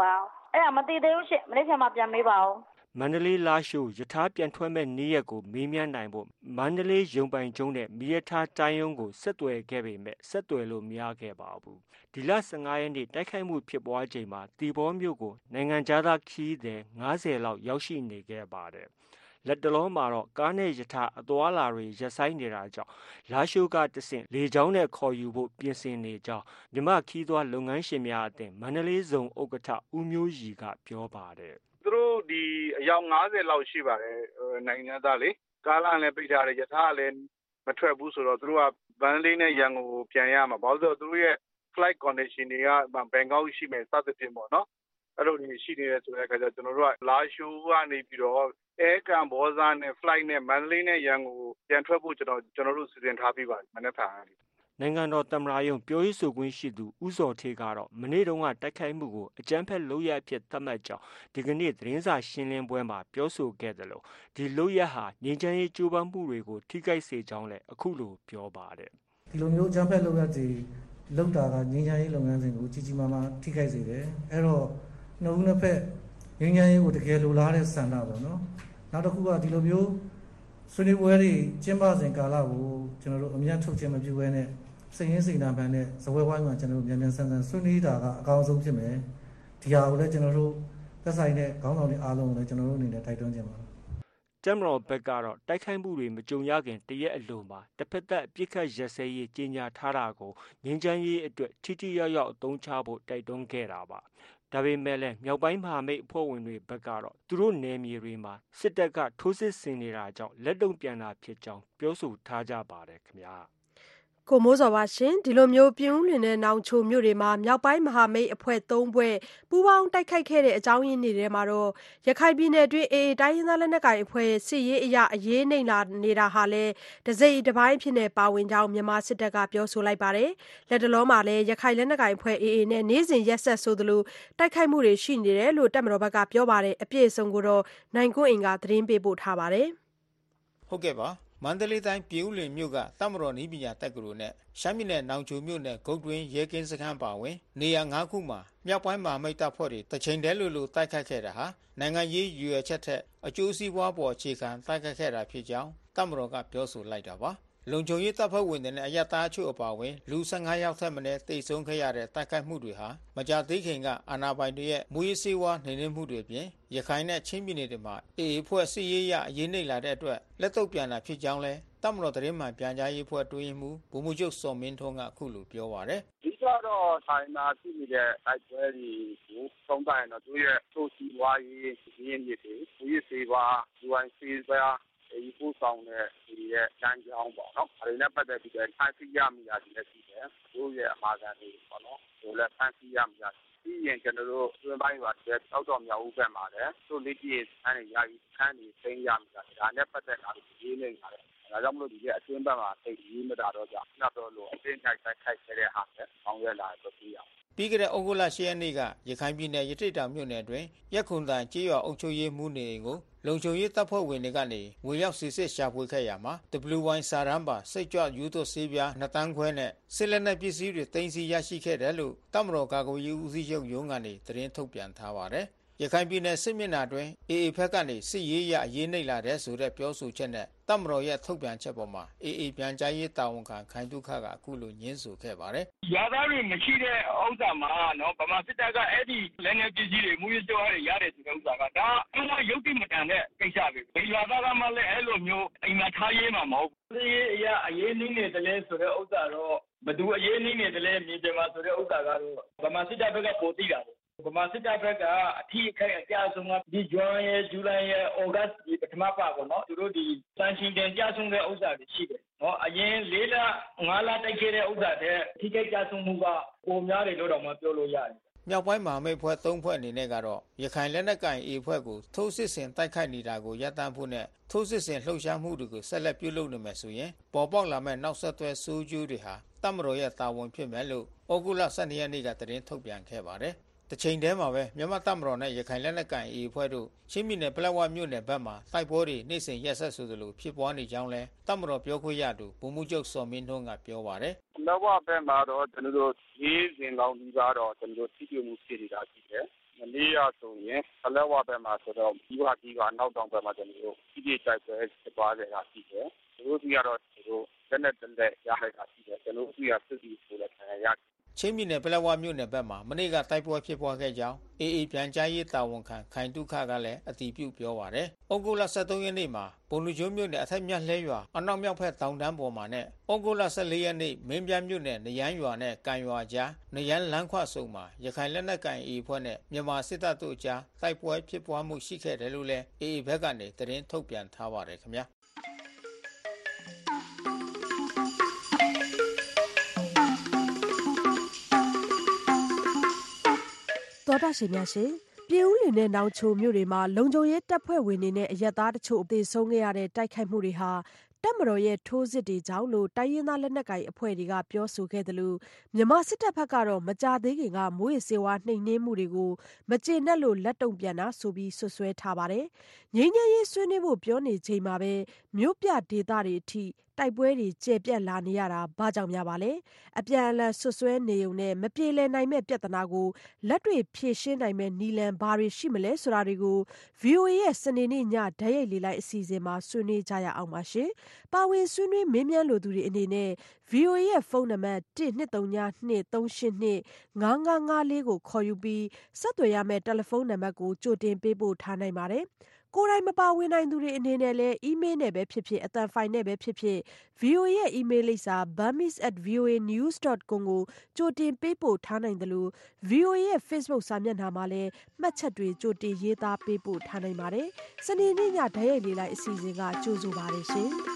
[SPEAKER 10] အဲ့ဒါမသိသေးဘူးရှင်မနေ့ကမှပြန်မေးပါဦး
[SPEAKER 8] မန္တလေးလာရှိုးယထာပြန်ထွက်မဲ့နေ့ရက်ကိုမေးမြန်းနိုင်ဖို့မန္တလေးရုံပိုင်ကျုံးနဲ့မီးရထားတိုင်းရုံးကိုဆက်သွယ်ခဲ့ပေမဲ့ဆက်သွယ်လို့မရခဲ့ပါဘူးဒီလဆယ့်ငါရက်နေ့တိုက်ခိုက်မှုဖြစ်ပွားချိန်မှာတီဘောမြို့ကိုနိုင်ငံသားခီးသည်ငါးဆယ်လောက်ရောက်ရှိနေခဲ့ပါတယ်လက်တလုံးမှာတော့ကားနဲ့ယထာအသွာလာတွေရပ်ဆိုင်းနေတာကြောင့်လာရှိုးကတဆင့်လေကြောင်းနဲ့ခေါ်ယူဖို့ပြင်ဆင်နေကြောင်းမြမခီးသွားလုပ်ငန်းရှင်များအသင်းမန္တလေးဇုံဥက္ကဋ္ဌဦးမျိုးရီကပြောပါတယ်
[SPEAKER 11] သူတို့ဒီအယောက်ငါးဆယ်လောက်ရှိပါတယ်နိုင်ငံသားလေကားလမ်းလည်းပိတ်ထားတယ်ယထာလည်းမထွက်ဘူးဆိုတော့သူတို့ကဗန်လေးနဲ့ရန်ကုန်ကိုပြန်ရမှာဘာလို့ဆိုတော့သူတို့ရဲ့ flight condition တွေကဘန်ကောက်ရှိမယ်စသဖြင့်ပေါ့နော်အဲ့လိုနေရှိနေတယ်ဆိုတဲ့အခါကျကျွန်တော်တို့ကလာရှိုးကနေပြီးတော့အဲကံဘောဇာနဲ့ flight နဲ့မန္တလေးနဲ့ရန်ကုန်ကိုပြန်ထွက်ဖို့ကျွန်တော်ကျွန်တော်တို့စီစဉ်ထားပြီးပါတယ်မနေ့က
[SPEAKER 8] နိုင်ငံတော်သမ္မတရုံးပြောရေးဆိုခွင့်ရှိသူဦးစောထေးကတော့မနေ့တုန်းကတိုက်ခိုက်မှုကိုအကြမ်းဖက်လုပ်ရဖြစ်သတ်မှတ်ကြောင်းဒီကနေ့သတင်းစာရှင်းလင်းပွဲမှာပြောဆိုခဲ့တယ်လို့ဒီလုပ်ရဟာငြိမ်းချမ်းရေးကြိုးပမ်းမှုတွေကိုထိခိုက်စေကြောင်းလည်းအခုလိုပြောပါတယ်
[SPEAKER 12] ဒီလိုမျိုးအကြမ်းဖက်လုပ်ရစီလောက်တာကငြိမ်းချမ်းရေးလုပ်ငန်းစဉ်ကိုကြီးကြီးမားမားထိခိုက်စေတယ်အဲ့တော့နှုတ်နှစ်ဖက်ငြိမ်းချမ်းရေးကိုတကယ်လိုလားတဲ့ဆန္ဒပေါ့နော်နောက်တစ်ခုကဒီလိုမျိုးဆွေးနွေးပွဲတွေကျင်းပစဉ်ကာလကိုကျွန်တော်တို့အမြတ်ထုတ်ခြင်းမပြုဘဲနဲ့စိတ်ရင်းစိတ်နာပန်းနဲ့ဇပွဲဝိုင်းမှာကျွန်တော်တို့မြန်မြန်ဆန်ဆန်ဆွေးနွေးတာကအကောင်းဆုံးဖြစ်မယ်ဒီဟာကိုလည်းကျွန်တော်တို့သက်ဆိုင်တဲ့ခေါင်းဆောင်တွေအားလုံးကိုလည်းကျွန်တော်တို့အနေနဲ့တိုက်တွန်းခြင်းပါ
[SPEAKER 8] တမတော်ဘက်ကတော့တိုက်ခိုက်မှုတွေမကြုံရခင်တရက်အလိုမှာတစ်ဖက်သက်ပြစ်ခတ်ရက်စဲရေးကြီးညာထားတာကိုငြိမ်းချမ်းရေးအတွက်ထိထိရောက်ရောက်အသုံးချဖို့တိုက်တွန်းခဲ့တာပါဒါပေမဲ့လည်းမြောက်ပိုင်းမဟာမိတ်အဖွဲ့ဝင်တွေဘက်ကတော့သူတို့နယ်မြေတွေမှာစစ်တပ်ကထိုးစစ်ဆင်နေတာကြောင့်လက်တုံ့ပြန်တာဖြစ်ကြောင်းပြောဆိုထားကြပါတယ်ခင်ဗျာ
[SPEAKER 2] ကိုမိုးစောပါရှင်ဒီလိုမျိုးပြင်းဦးလွင်တဲ့နောင်ချိုမြို့တွေမှာမြောက်ပိုင်းမဟာမိတ်အဖွဲ့သုံးဖွဲ့ပူးပေါင်းတိုက်ခိုက်ခဲ့တဲ့အကြောင်းရင်းတွေထဲမှာတော့ရခိုင်ပြည်နယ်တွင်းအေအေတိုင်းရင်းသားလက်နက်ကိုင်အဖွဲ့စစ်ရေးအရာအရေးနှိမ်လာနေတာဟာလည်းတစိမ့်တစ်ပိုင်းဖြစ်နေပါဝင်ကြောင်းမြန်မာစစ်တပ်ကပြောဆိုလိုက်ပါတယ်လက်တလုံးမှာလည်းရခိုင်လက်နက်ကိုင်အဖွဲ့အေအေနဲ့နေ့စဉ်ရက်ဆက်ဆိုသလိုတိုက်ခိုက်မှုတွေရှိနေတယ်လို့တပ်မတော်ဘက်ကပြောပါတယ်အပြည့်အစုံကိုတော့နိုင်ကွန်းအင်ကသတင်းပေးပို့ထားပါတယ်
[SPEAKER 13] ဟုတ်ကဲ့ပါမန္တလေးတိုင်းပြည်ဦးလွင်မြို့ကတပ်မတော်နည်းပညာတက္ကသိုလ်နဲ့ရှမ်းပြည်နယ်နောင်ချိုမြို့နယ်ဂုတ်တွင်းရဲကင်းစခန်းပါဝင်နေရာငါးခုမှာမြောက်ပိုင်းမဟာမိတ်တပ်ဖွဲ့တွေတချိန်တည်းလိုလိုတိုက်ခတ်ခဲ့တာဟာနိုင်ငံရေးရည်ရွယ်ချက်ထက်အကျိုးစီးပွားပေါ်အခြေခံတိုက်ခတ်ခဲ့တာဖြစ်ကြောင်းတပ်မတော်ကပြောဆိုလိုက်တာပါလုံခြုံရေးတပ်ဖွဲ့ဝင်တွေနဲ့အရတားချို့အပါအဝင်လူဆယ့်ငါးယောက်ထက်မနည်းတိတ်ဆုံးခဲ့ရတဲ့တိုက်ခိုက်မှုတွေဟာမကြာသေးခင်ကအာဏာပိုင်တွေရဲ့မူရေးစေဝါနှိမ်နင်းမှုတွေပြင်ရခိုင်နဲ့ချင်းပြည်နယ်တွေမှာအေအေဖွဲ့စစ်ရေးရအရေးနှိမ်လာတဲ့အတွက်လက်တုပ်ပြန်တာဖြစ်ကြောင်းလဲတပ်မတော်သတင်းမှန်ပြန်ကြားရေးဖွဲ့တွင်းမှုဗိုလ်မှူးချုပ်စောမင်းထွန်းကအခုလိုပြောပါတယ်
[SPEAKER 14] ။ဒီကတော့ဆိုင်နာရှိနေတဲ့တိုက်ပွဲတွေကိုသုံးသပ်ရင်တော့သူရဲ့ဆိုစီဝါရေးရင်းမြစ်တွေမူရေးစေဝါ ယူ အန် စီ ပါဒီပို့ဆောင်တဲ့ဒီရဲ့တန်းကြောင်းပေါ့နော်။အဲဒီနဲ့ပတ်သက်ပြီးတော့ဖန်ဆီးရမိတာဒီလည်းရှိတယ်။တို့ရဲ့အမှားကန်တွေပေါ့နော်။တို့လည်းဖန်ဆီးရမိတာပြီးရင်ကျွန်တော်တို့တွင်ပိုင်းပါတဲ့တောက်တော်မြောက်ဦးဘက်မှာလည်းတို့လေးကြီးစမ်းနေရပြီးခန်းနေသိမ်းရမိတာဒါနဲ့ပတ်သက်တာရေးနေကြတယ်။ဒါကြောင့်မလို့ဒီရဲ့အတွင်းဘက်မှာသိရေးမတာတော့ကြောင့်နောက်တော့လို့အတင်းထိုက်ထိုက်ခိုက်ခဲ့တဲ့ဟာနဲ့အောင်ရလာတော့ပြီးအောင်
[SPEAKER 13] ပြီးကြတဲ့ဩဂုတ်လရှစ်ရက်နေ့ကရခိုင်ပြည်နယ်ရတိတောင်မြို့နယ်တွင်ရက်ခုန်တန်ကြေးရွာအုပ်ချုပ်ရေးမှူးနေအိမ်ကိုလုံခြုံရေးတပ်ဖွဲ့ဝင်တွေကနေဝင်ရောက်စစ်စစ်ရှာဖွေခဲ့ရမှာ ဒဘလျူ ဝိုင် စာရန်ပါစိတ်ကြွယူသွဆေးပြားနှစ်တန်းခွဲနဲ့စစ်လက်နက်ပစ္စည်းတွေတင်စီရရှိခဲ့တယ်လို့တပ်မတော်ကာကွယ်ရေးဦးစီးချုပ်ရုံးကနေသတင်းထုတ်ပြန်ထားပါတယ်ရခိုင်ပြည်နယ်စစ်မျက်နှာတွင်အေအေဘက်ကနေစစ်ရေးရအရေးနှိပ်လာတဲ့ဆိုတဲ့ပြောဆိုချက်နဲ့တပ်မတော်ရဲ့ထုတ်ပြန်ချက်ပေါ်မှာအေအေပြန်ကြားရေးတာဝန်ခံခိုင်တုခကအခုလိုညင်းဆိုခဲ့ပါတယ်
[SPEAKER 14] ။ရွာသားတွေမရှိတဲ့ဥစ္စာမှာနော်ဗမာစစ်တပ်ကအဲ့ဒီလက်နက်ပစ္စည်းတွေမူရကျော်တွေရတယ်ဆိုတဲ့ဥစ္စာကဒါအမှရုပ်တိမတန်တဲ့ကိစ္စပဲ။ဒီရွာသားကမှလည်းအဲ့လိုမျိုးအိမ်မှာထားရေးမှာမဟုတ်ဘူး။စစ်ရေးအရာအရေးနှိမ့်နေတယ်လဲဆိုတဲ့ဥစ္စာတော့ဘသူအရေးနှိမ့်နေတယ်လဲမြေပြင်မှာဆိုတဲ့ဥစ္စာကတော့ဗမာစစ်တပ်ဘက်ကပိုသိတာပေါ့ဗမာစစ်တပ်ဘက်ကအထီးခိုက်အကြဆုံးကဒီဇွန်ရဲ့ဇူလိုင်ရဲ့ဩဂတ်ဒီပထမပတ်ပေါ့နော်သူတို့ဒီစန်ရှင်တင်ကြဆုံးတဲ့ဥစ္စာတွေရှိတယ်နော်အရင်လေးလငါးလတိုက်ခဲ့တဲ့ဥစ္စာတွေအထီးခိုက်ကြဆုံးမှုကပုံများတယ်လို့တော့မပြောလို့ရတယ်
[SPEAKER 13] မြောက်ပိုင်းမဟာမိတ်ဖွဲ့သုံးဖွဲ့အနေနဲ့ကတော့ရခိုင်လက်နက်ကိုင်အေဖွဲ့ကိုထိုးစစ်ဆင်တိုက်ခိုက်နေတာကိုရပ်တန့်ဖို့နဲ့ထိုးစစ်ဆင်လှုပ်ရှားမှုတွေကိုဆက်လက်ပြုလုပ်နေမယ်ဆိုရင်ပေါ်ပေါက်လာမဲ့နောက်ဆက်တွဲဆိုးကျိုးတွေဟာတပ်မတော်ရဲ့တာဝန်ဖြစ်မယ်လို့ဩဂုတ်လဆယ့်နှစ်ရက်နေ့ကသတင်းထုတ်ပြန်ခဲ့ပါတယ်တချိန်တည်းမှာပဲမြန်မာတပ်မတော်နဲ့ရခိုင်လက်နက်ကိုင်အေအဖွဲ့တို့ချင်းပြည်နယ်ပလက်ဝမြို့နယ်ဘက်မှာတိုက်ပွဲတွေနေ့စဉ်ရက်ဆက်ဆိုသလိုဖြစ်ပွားနေကြောင်းလဲတပ်မတော်ပြောခွင့်ရသူဗိုလ်မှူးချုပ်စောမင်းထွန်းကပြောပါတယ်
[SPEAKER 14] ။ပလက်ဝဘက်မှာတော့ကျွန်တော်တို့ရေးစဉ်လောင်းပြီးတော့ကျွန်တော်တို့ထိတွေ့မှုဖြစ်နေတာရှိတယ်။
[SPEAKER 11] မနေ့ကဆိုရင်ပလက်ဝဘက်မှာဆိုတော့ဒီဝကြီးကအနောက်တောင်ဘက်မှာကျွန်တော်တို့ကြီးကြီးတိုက်ပွဲဖြစ်သွားတယ်ကရှိတယ်သူတို့ကြီးကတော့သူတို့လက်နဲ့တက်လက်ရလိုက်တာရှိတယ်ကျွန်တော်တို့ကြီးကစစ်တီဆိုလည်းခံရ
[SPEAKER 13] ချင်းပြည်နယ်ပလက်ဝမြို့နယ်ဘက်မှာမနေ့ကတိုက်ပွဲဖြစ်ပွားခဲ့ကြောင်းအေအေပြန်ကြားရေးတာဝန်ခံခိုင်တုခကလည်းအတည်ပြုပြောပါတယ်။ဩဂုတ်လ十三ရက်နေ့မှာပုံလူကျွန်းမြို့နယ်အထက်မြတ်လှဲရွာအနောက်မြောက်ဘက်တောင်တန်းပေါ်မှာနဲ့ဩဂုတ်လ十四ရက်နေ့မင်းပြားမြို့နယ်နရမ်းရွာနဲ့ကန်ရွာကြားနရမ်းလမ်းခွဆုံမှာရခိုင်လက်နက်ကန်အေအဖွဲ့နဲ့မြန်မာစစ်တပ်တို့ကြားတိုက်ပွဲဖြစ်ပွားမှုရှိခဲ့တယ်လို့လည်းအေအေဘက်ကနေသတင်းထုတ်ပြန်ထားပါတယ်ခင်ဗျာ။
[SPEAKER 2] တော်တာရှင်များရှင်ပြည်ဦးလွင်နဲ့နောင်ချိုမြို့တွေမှာလုံခြုံရေးတပ်ဖွဲ့ဝင်တွေနဲ့အရက်သားတချို့အသေးဆုံးခဲ့ရတဲ့တိုက်ခိုက်မှုတွေဟာတပ်မတော်ရဲ့ထိုးစစ်တွေကြောင့်လို့တိုင်းရင်းသားလက်နက်ကိုင်အဖွဲ့တွေကပြောဆိုခဲ့တယ်လို့မြန်မာစစ်တပ်ဘက်ကတော့မကြသေးခင်ကမွေးစေဝါနှိမ်နှင်းမှုတွေကိုမကျေနပ်လို့လက်တုံပြန်တာဆိုပြီးဆွဆွဲထားပါတယ်။ငြိမ်းချမ်းရေးဆွေးနွေးဖို့ပြောနေချိန်မှာပဲမြို့ပြဒေသတွေအထိတိုက်ပွဲတွေကျယ်ပြန့်လာနေရတာဘာကြောင့်များပါလဲအပြန်အလှန်ဆွဆွဲနေုံနဲ့မပြေလည်နိုင်မဲ့ပြဿနာကိုလက်တွေ့ဖြေရှင်းနိုင်မဲ့နီလန်ဘာတွေရှိမလဲဆိုတာတွေကို ဗီအိုအေ ရဲ့စနေနေ့ညဓာတ်ရိုက်လေလိုက်အစီအစဉ်မှာဆွေးနွေးကြရအောင်ပါရှင်။ပါဝင်ဆွေးနွေးမေးမြန်းလိုသူတွေအနေနဲ့ ဗီအိုအေ ရဲ့ဖုန်းနံပါတ်one two three two two three eight two five five five fourကိုခေါ်ယူပြီးဆက်သွယ်ရမယ့်တယ်လီဖုန်းနံပါတ်ကိုကြိုတင်ပေးပို့ထားနိုင်ပါတယ်။ကိုယ်တိုင်မပါဝင်နိုင်သူတွေအနေနဲ့လည်းအီးမေးလ်နဲ့ပဲဖြစ်ဖြစ်အသံဖိုင်နဲ့ပဲဖြစ်ဖြစ် ဗီအိုအေ ရဲ့အီးမေးလ်လိပ်စာ burmese at v o a news dot com ကိုကြိုတင်ပေးပို့ထားနိုင်တယ်လို့ ဗီအိုအေ ရဲ့ Facebook စာမျက်နှာမှာလည်းမှတ်ချက်တွေကြိုတင်ရေးသားပေးပို့ထားနိုင်ပါတယ်။စနေနေ့ညဓာတ်ရိုက်လေလိုက်အစီအစဉ်ကကြိုဆိုပါတယ်ရှင်။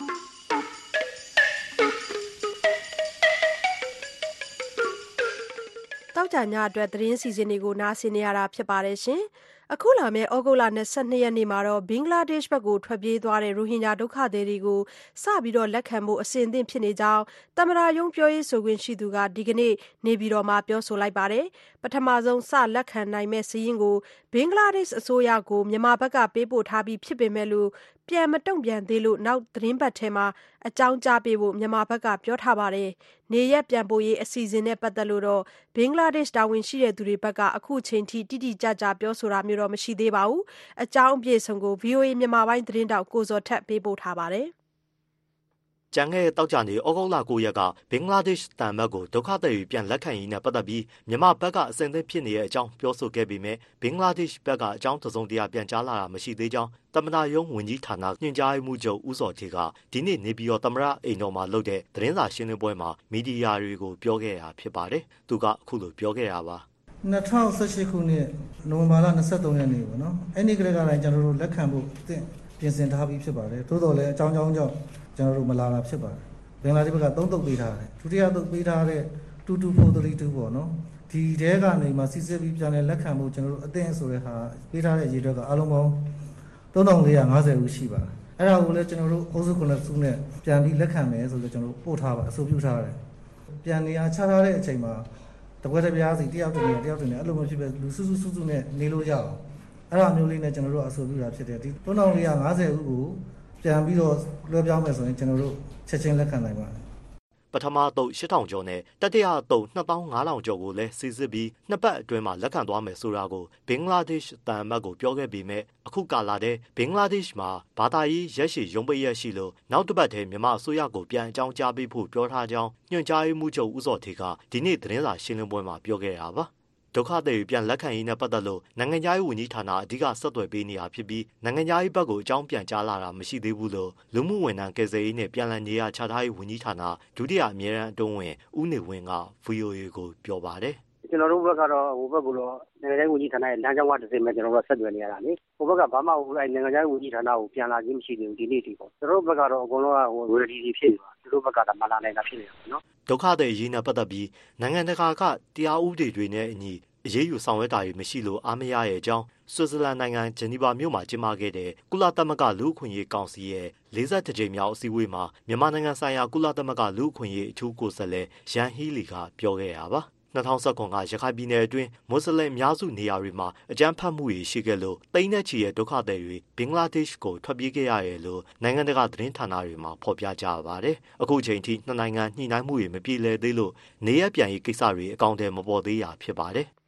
[SPEAKER 2] တောက်ကြညအတွက်သတင်းစီစဉ်တွေကိုနားဆင်နေရတာဖြစ်ပါတယ်ရှင်။အခုလာမယ့်ဩဂုတ်လ၂၂ရက်နေ့မှာတော့ဘင်္ဂလားဒေ့ရှ်ဘက်ကိုထွက်ပြေးသွားတဲ့ရိုဟင်ဂျာဒုက္ခသည်တွေကိုစပြီးတော့လက်ခံဖို့အစဉ်အသင့်ဖြစ်နေကြောင်းသမ္မတရုံးပြောရေးဆိုခွင့်ရှိသူကဒီကနေ့နေပြည်တော်မှာပြောဆိုလိုက်ပါတယ်။ပထမဆုံးစလက်ခံနိုင်မဲ့စာရင်းကိုဘင်္ဂလားဒေ့ရှ်အစိုးရကိုမြန်မာဘက်ကပေးပို့ထားပြီးဖြစ်ပေမဲ့လို့ပြန်မတုံ့ပြန်သေးလို့နောက်သတင်းပတ်ထဲမှာအကြောင်းကြားပေးဖို့မြန်မာဘက်ကပြောထားပါတယ်။နေရက်ပြန်ပို့ရေးအစီအစဉ်နဲ့ပတ်သက်လို့တော့ဘင်္ဂလားဒေ့ရှ်တာဝန်ရှိတဲ့သူတွေဘက်ကအခုချိန်ထိတိတိကျကျပြောဆိုတာမျိုးတော့မရှိသေးပါဘူး။အကြောင်းအပြည့်စုံကို ဗီအိုအေမြန်မာပိုင်းသတင်းတောက်ကိုဇော်ထက်ပေးပို့ထားပါတယ်။
[SPEAKER 15] ကျန်ခဲ့တဲ့တောက်ကြနေဩဂုတ်လ၉ရက်ကဘင်္ဂလားဒေ့ရှ်တန်ဘက်ကိုဒုက္ခသည်တွေပြန်လက်ခံရေးနဲ့ပတ်သက်ပြီးမြန်မာဘက်ကအစဉ်အသင့်ဖြစ်နေတဲ့အကြောင်းပြောဆိုခဲ့ပေမဲ့ဘင်္ဂလားဒေ့ရှ်ဘက်ကအကြောင်းတစုံတရာပြန်ကြားလာတာမရှိသေးကြောင်းသမ္မတရုံးဝန်ကြီးဌာနညွှန်ကြားရေးမှူးချုပ်ဦးစောထေကဒီနေ့နေပြည်တော်သမ္မတအိမ်တော်မှာလုပ်တဲ့သတင်းစာရှင်းလင်းပွဲမှာမီဒီယာတွေကိုပြောခဲ့တာဖြစ်ပါတယ်။သူကအခုလိုပြောခဲ့တာပါ
[SPEAKER 12] ။၂၀၁၈ခုနှစ်နိုဝင်ဘာလ၂၃ရက်နေ့ပေါ့နော်။အဲ့ဒီကလေးကလည်းကျွန်တော်တို့လက်ခံဖို့ပြင်ဆင်ထားပြီးဖြစ်ပါတယ်။သို့တော်လည်းအကြောင်းကြောင်းကြောင့်ကျွန်တော်တို့မလာတာဖြစ်ပါတယ်။ဘင်္ဂလားဒေ့ရှ်ဘက်ကသုံးသုတ်ပေးထားတယ်။ဒုတိယသုတ်ပေးထားတဲ့two two four three twoပေါ့နော်။ဒီတဲကနေမှစစ်စစ်ပြီးပြန်လဲလက်ခံဖို့ကျွန်တော်တို့အသင်းဆိုတဲ့ဟာပေးထားတဲ့ရေတွက်ကအလုံးပေါင်းသုံးထောင်လေးရာ၅ဆယ်ဦးရှိပါတယ်။အဲ့ဒါကိုလည်းကျွန်တော်တို့အုပ်စုခုနှစ်စုနဲ့ပြန်ပြီးလက်ခံမယ်ဆိုလို့ကျွန်တော်တို့ပို့ထားပါအဆိုပြုထားတယ်။ပြန်နေရာချထားတဲ့အချိန်မှာတကွက်တစ်ပြားစီတယောက်တစ်နေရာတယောက်တစ်နေရာအဲ့လိုမျိုးဖြစ်ပဲလူစုစုစုစုနဲ့နေလို့ရအောင်အဲ့ဒါမျိုးလေးနဲ့ကျွန်တော်တို့အဆိုပြုတာဖြစ်တယ်ဒီသုံးထောင်လေးရာ၅ဆယ်ဦးကိုပြန်ပြီးတော့လွှဲပြောင်းမယ်ဆိုရင်ကျွန်တော်တို့ချက်ချင်းလက်ခံနိုင်ပါတယ်
[SPEAKER 15] ပထမသုတ်ရှစ်ထောင်ကျော်နဲ့တတိယသုတ်နှစ်သောင်းငါးထောင်ကျော်ကိုလည်းစီစစ်ပြီးနှစ်ပတ်အတွင်းမှာလက်ခံသွားမယ်ဆိုတာကိုဘင်္ဂလားဒေ့ရှ်တန်မတ်ကိုပြောခဲ့ပေမဲ့အခုကာလတဲ့ဘင်္ဂလားဒေ့ရှ်မှာဘာသာရေးရက်ရှည်ရုံးပိတ်ရက်ရှိလို့နောက်တစ်ပတ်ထဲမြန်မာအစိုးရကိုပြန်အကြောင်းကြားပေးဖို့ပြောထားကြောင်းညွှန်ကြားရေးမှူးချုပ်ဦးစောထေကဒီနေ့သတင်းစာရှင်းလင်းပွဲမှာပြောခဲ့တာပါဒုက္ခသည်ပြန်လက်ခံရေးနဲ့ပတ်သက်လို့နိုင်ငံခြားရေးဝန်ကြီးဌာနအဓိကဆက်သွယ်ပေးနေတာဖြစ်ပြီးနိုင်ငံခြားရေးဘက်ကိုအကြောင်းပြန်ကြားလာတာမရှိသေးဘူးလို့လူမှုဝန်ထမ်းကယ်ဆယ်ရေးနဲ့ပြန်လည်နေရာချထားရေးဝန်ကြီးဌာနဒုတိယအမြဲတမ်းအတွင်းဝင်ဦးနေဝင်းက ဗီအိုအေ ကိုပြောပါတယ်
[SPEAKER 16] ကျွန်တော်တို့ဘက်ကတော့ဟိုဘက်ကတော့နိုင်ငံခြားရေးဝန်ကြီးဌာနရဲ့လမ်းကြောင်းကတစ်စင်းပဲကျွန်တော်တို့ဆက်သွယ်နေရတာလေဟိုဘက်ကဘာမှဟိုအဲနိုင်ငံခြားရေးဝန်ကြီးဌာနကိုပြန်လာခြင်းမရှိသေးဘူးဒီနေ့ထိပေါ့ကျွန်တော်တို့ဘက်ကတော့အကုန်လုံးကဟို ready ဖြစ်နေတာသူတို့ဘက်ကလည်းမလာနိုင်တာဖြစ်နေတာပေါ့နော်
[SPEAKER 15] ဒုက္ခသည်အရေးနဲ့ပတ်သက်ပြီးနိုင်ငံတကာကတရားဥပဒေတွေနဲ့အညီအရေးယူဆောင်ရွက်တာတွေမရှိလို့အားမရရဲ့အကြောင်းဆွစ်ဇာလန်နိုင်ငံဂျနီဗာမြို့မှာကျင်းပခဲ့တဲ့ကုလသမဂ္ဂလူ့အခွင့်အရေးကောင်စီရဲ့လေးဆယ့်တစ်ကြိမ်မြောက်အစည်းအဝေးမှာမြန်မာနိုင်ငံဆိုင်ရာကုလသမဂ္ဂလူ့အခွင့်အရေးအထူးကိုယ်စားလှယ်ရန်ဟီလီကပြောခဲ့တာပါ၂၀၁၇ကရခိုင်ပြည်နယ်အတွင်းမွတ်စလင်အများစုနေရာတွေမှာအကြမ်းဖက်မှုတွေရှိခဲ့လို့တိန်းနဲ့ချီတဲ့ဒုက္ခသည်တွေဘင်္ဂလားဒေ့ရှ်ကိုထွက်ပြေးခဲ့ရတယ်လို့နိုင်ငံတကာသတင်းဌာနတွေမှာဖော်ပြကြပါတယ်။အခုချိန်ထိနှစ်နိုင်ငံညှိနှိုင်းမှုတွေမပြေလည်သေးလို့နေရပြန်ရေးကိစ္စတွေအကောင့်ထဲမပေါ်သေးတာဖြစ်ပါတယ်။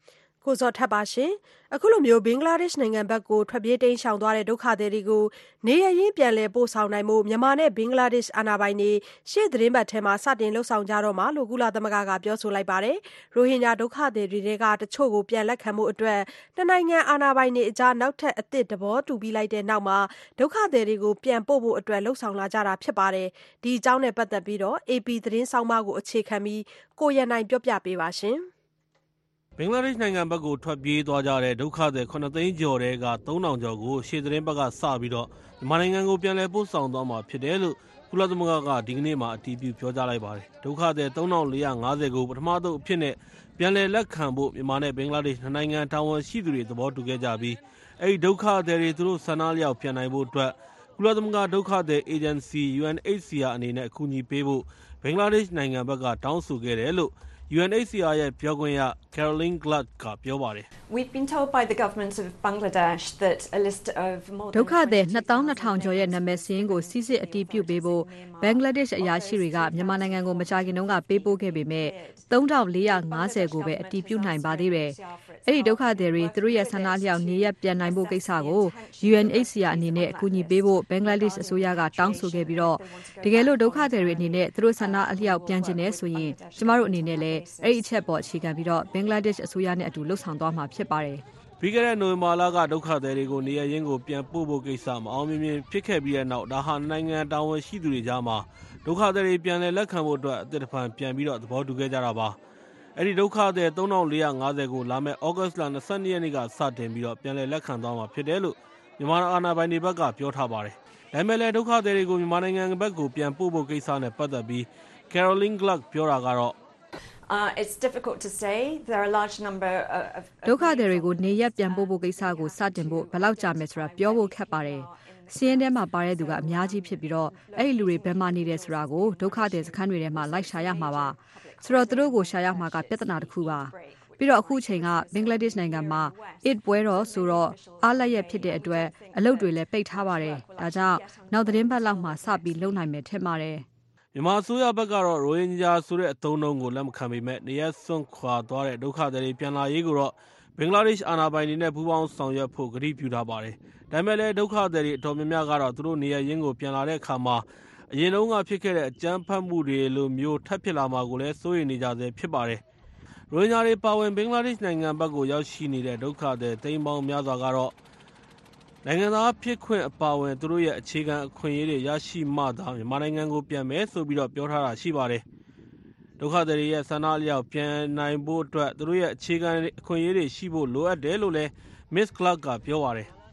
[SPEAKER 2] ကိုဇော်ထက်ပါရှင်အခုလိုမျိုးဘင်္ဂလားဒေ့ရှ်နိုင်ငံဘက်ကိုထွက်ပြေးတိမ်းရှောင်သွားတဲ့ဒုက္ခသည်တွေကိုနေရရင်ပြန်လည်ပို့ဆောင်နိုင်မှုမြန်မာနဲ့ဘင်္ဂလားဒေ့ရှ်အာဏာပိုင်တွေရှေ့သတင်းပတ်ထဲမှာစတင်လှုပ်ဆောင်ကြတော့မှလို့ကုလသမဂ္ဂကပြောဆိုလိုက်ပါတယ်ရိုဟင်ဂျာဒုက္ခသည်တွေကတချို့ကိုပြန်လက်ခံမှုအတွက်နှစ်နိုင်ငံအာဏာပိုင်တွေအကြားနောက်ထပ်အသစ်သဘောတူပြီးလိုက်တဲ့နောက်မှာဒုက္ခသည်တွေကိုပြန်ပို့ဖို့အတွက်လှုပ်ဆောင်လာကြတာဖြစ်ပါတယ်ဒီအကြောင်းနဲ့ပတ်သက်ပြီးတော့ အေပီ သတင်းဆောင်းပါးကိုအခြေခံပြီးကိုရန်နိုင်ပြောပြပေးပါရှင်
[SPEAKER 17] ဘင်္ဂလားဒေ့ရှ်နိုင်ငံဘက်ကိုထွက်ပြေးသွားကြတဲ့ဒုက္ခသည်ခုနှစ်သိန်းကျော်တဲကသုံးထောင်ကျော်ကိုရှေ့သတင်းဘက်ကစပြီးတော့မြန်မာနိုင်ငံကိုပြန်လည်ပို့ဆောင်သွားမှာဖြစ်တယ်လို့ကုလသမဂ္ဂကဒီကနေ့မှအတည်ပြုပြောကြားလိုက်ပါတယ်ဒုက္ခသည်သုံးထောင်လေးရာငါးဆယ်ကိုပထမဆုံးအဖြစ်နဲ့ပြန်လည်လက်ခံဖို့မြန်မာနဲ့ဘင်္ဂလားဒေ့ရှ်နိုင်ငံတာဝန်ရှိသူတွေသဘောတူခဲ့ကြပြီးအဲဒီဒုက္ခသည်တွေသူတို့ဆန္ဒလျောက်ပြန်နိုင်ဖို့အတွက်ကုလသမဂ္ဂဒုက္ခသည်အေဂျင်စီ ယူအန်အိတ်စီအာ အနေနဲ့အကူအညီပေးဖို့ဘင်္ဂလားဒေ့ရှ်နိုင်ငံဘက်ကတောင်းဆိုခဲ့တယ်လို့ယူအန်အိတ်စီအာ ရဲ့ပြောခွင့်ရ Caroline Gluck ကပြောပါတယ်
[SPEAKER 18] We've been told by the government of Bangladesh that a list of more
[SPEAKER 5] ဒုက္ခသည်နှစ်သောင်းနှစ်ထောင်ကျော်ရဲ့နာမည်စာရင်းကိုစီစစ်အတည်ပြုပေးဖို့ဘင်္ဂလားဒေ့ရှ်အရာရှိတွေကမြန်မာနိုင်ငံကိုမကြာခင်တုန်းကပေးပို့ခဲ့ပေမဲ့သုံးထောင်လေးရာငါးဆယ်ကိုပဲအတည်ပြုနိုင်ပါသေးတယ်။အဲ့ဒီဒုက္ခသည်တွေသူတို့ရဲ့ဆန္ဒလျောက်နေရပ်ပြန်နိုင်ဖို့ကိစ္စကို ယူအန်အိတ်စီအာ အနေနဲ့အကူအညီပေးဖို့ဘင်္ဂလားဒေ့ရှ်အစိုးရကတောင်းဆိုခဲ့ပြီးတော့တကယ်လို့ဒုက္ခသည်တွေအနေနဲ့သူတို့ဆန္ဒအလျောက်ပြန်ကျင်နေဆိုရင်ကျမတို့အနေနဲ့လည်းအဲ့ဒီအချက်ပေါ်အခြေခံပြီးတော့ဘင်္ဂလားဒေ့ရှ်အစိုးရနဲ့အတူလှုပ်ဆောင်သွားမှာဖြစ်ပါတယ်
[SPEAKER 17] ။ပြီးခဲ့တဲ့နိုဝင်ဘာလကဒုက္ခသည်တွေကိုနေရာရင်းကိုပြန်ပို့ဖို့ကိစ္စမအောင်မြင်မြင်ဖြစ်ခဲ့ပြီးတဲ့နောက်ဒါဟာနိုင်ငံတာဝန်ရှိသူတွေကြားမှာဒုက္ခသည်တွေပြန်လည်လက်ခံဖို့အတွက်အသစ်တစ်ဖန်ပြန်ပြီးတော့သဘောတူခဲ့ကြတာပါ။အဲ့ဒီဒုက္ခသည်သုံးထောင်လေးရာငါးဆယ်ကိုလာမယ့်ဩဂတ်စ်လ၂၂ရက်နေ့ကစတင်ပြီးတော့ပြန်လည်လက်ခံသွားမှာဖြစ်တယ်လို့မြန်မာအာဏာပိုင်တွေဘက်ကပြောထားပါတယ်။ဒါပေမဲ့လည်းဒုက္ခသည်တွေကိုမြန်မာနိုင်ငံဘက်ကိုပြန်ပို့ဖို့ကိစ္စနဲ့ပတ်သက်ပြီး Caroline Gluck ပြောတာကတော့
[SPEAKER 18] Uh, it's difficult to say. There are a large number of
[SPEAKER 5] ဒုက္ခသည်တွေကိုနေရပ်ပြန်ပို့ဖို့ကိစ္စကိုစတင်ဖို့ဘယ်လောက်ကြာမယ်ဆိုတာပြောဖို့ခက်ပါတယ်။စီးရင်ထဲမှာပါတဲ့သူကအများကြီးဖြစ်ပြီးတော့အဲ့ဒီလူတွေဘယ်မှာနေတယ်ဆိုတာကိုဒုက္ခသည်စခန်းတွေထဲမှာလိုက်ရှာရမှာပါ။ဆိုတော့သူတို့ကိုရှာရမှာကပြဿနာတစ်ခုပါ။ပြီးတော့အခုချိန်ကဘင်္ဂလားဒေ့ရှ်နိုင်ငံမှာ Eid ပွဲတော်ဆိုတော့အားလက်ရဖြစ်တဲ့အတွက်အလုပ်တွေလည်းပိတ်ထားပါတယ်။ဒါကြောင့်နောက်သတင်းပတ်လောက်မှစပြီးလုပ်နိုင်မယ်ထင်ပါတယ်။
[SPEAKER 17] မြန်မာအစိုးရဘက်ကတော့ရိုဟင်ဂျာဆိုတဲ့အသုံးအနှုန်းကိုလက်မခံပေမဲ့နေရပ်စွန့်ခွာသွားတဲ့ဒုက္ခသည်တွေပြန်လာရေးကိုတော့ဘင်္ဂလားဒေ့ရှ်အာဏာပိုင်တွေနဲ့ပူးပေါင်းဆောင်ရွက်ဖို့ကတိပြုထားပါတယ်။ဒါပေမဲ့လည်းဒုက္ခသည်တွေအတော်များများကတော့သူတို့နေရပ်ရင်းကိုပြန်လာတဲ့အခါမှာအရင်တုန်းကဖြစ်ခဲ့တဲ့အကြမ်းဖက်မှုတွေလိုမျိုးထပ်ဖြစ်လာမှာကိုလည်းစိုးရိမ်နေကြဆဲဖြစ်ပါတယ်။ရိုဟင်ဂျာတွေပါဝင်ဘင်္ဂလားဒေ့ရှ်နိုင်ငံဘက်ကိုရောက်ရှိနေတဲ့ဒုက္ခသည်သိန်းပေါင်းများစွာကတော့နိုင်ငံသားဖြစ်ခွင့်အပါအဝင်သူတို့ရဲ့အခြေခံအခွင့်အရေးတွေရရှိမှသာမြန်မာနိုင်ငံကိုပြန်မယ်ဆိုပြီးတော့ပြောထားတာရှိပါတယ်။ဒုက္ခသည်တွေရဲ့ဆန္ဒအလျောက်ပြန်နိုင်ဖို့အတွက်သူတို့ရဲ့အခြေခံအခွင့်အရေးတွေရှိဖို့လိုအပ်တယ်လို့လည်း Miss Clark ကပြောပါတယ်။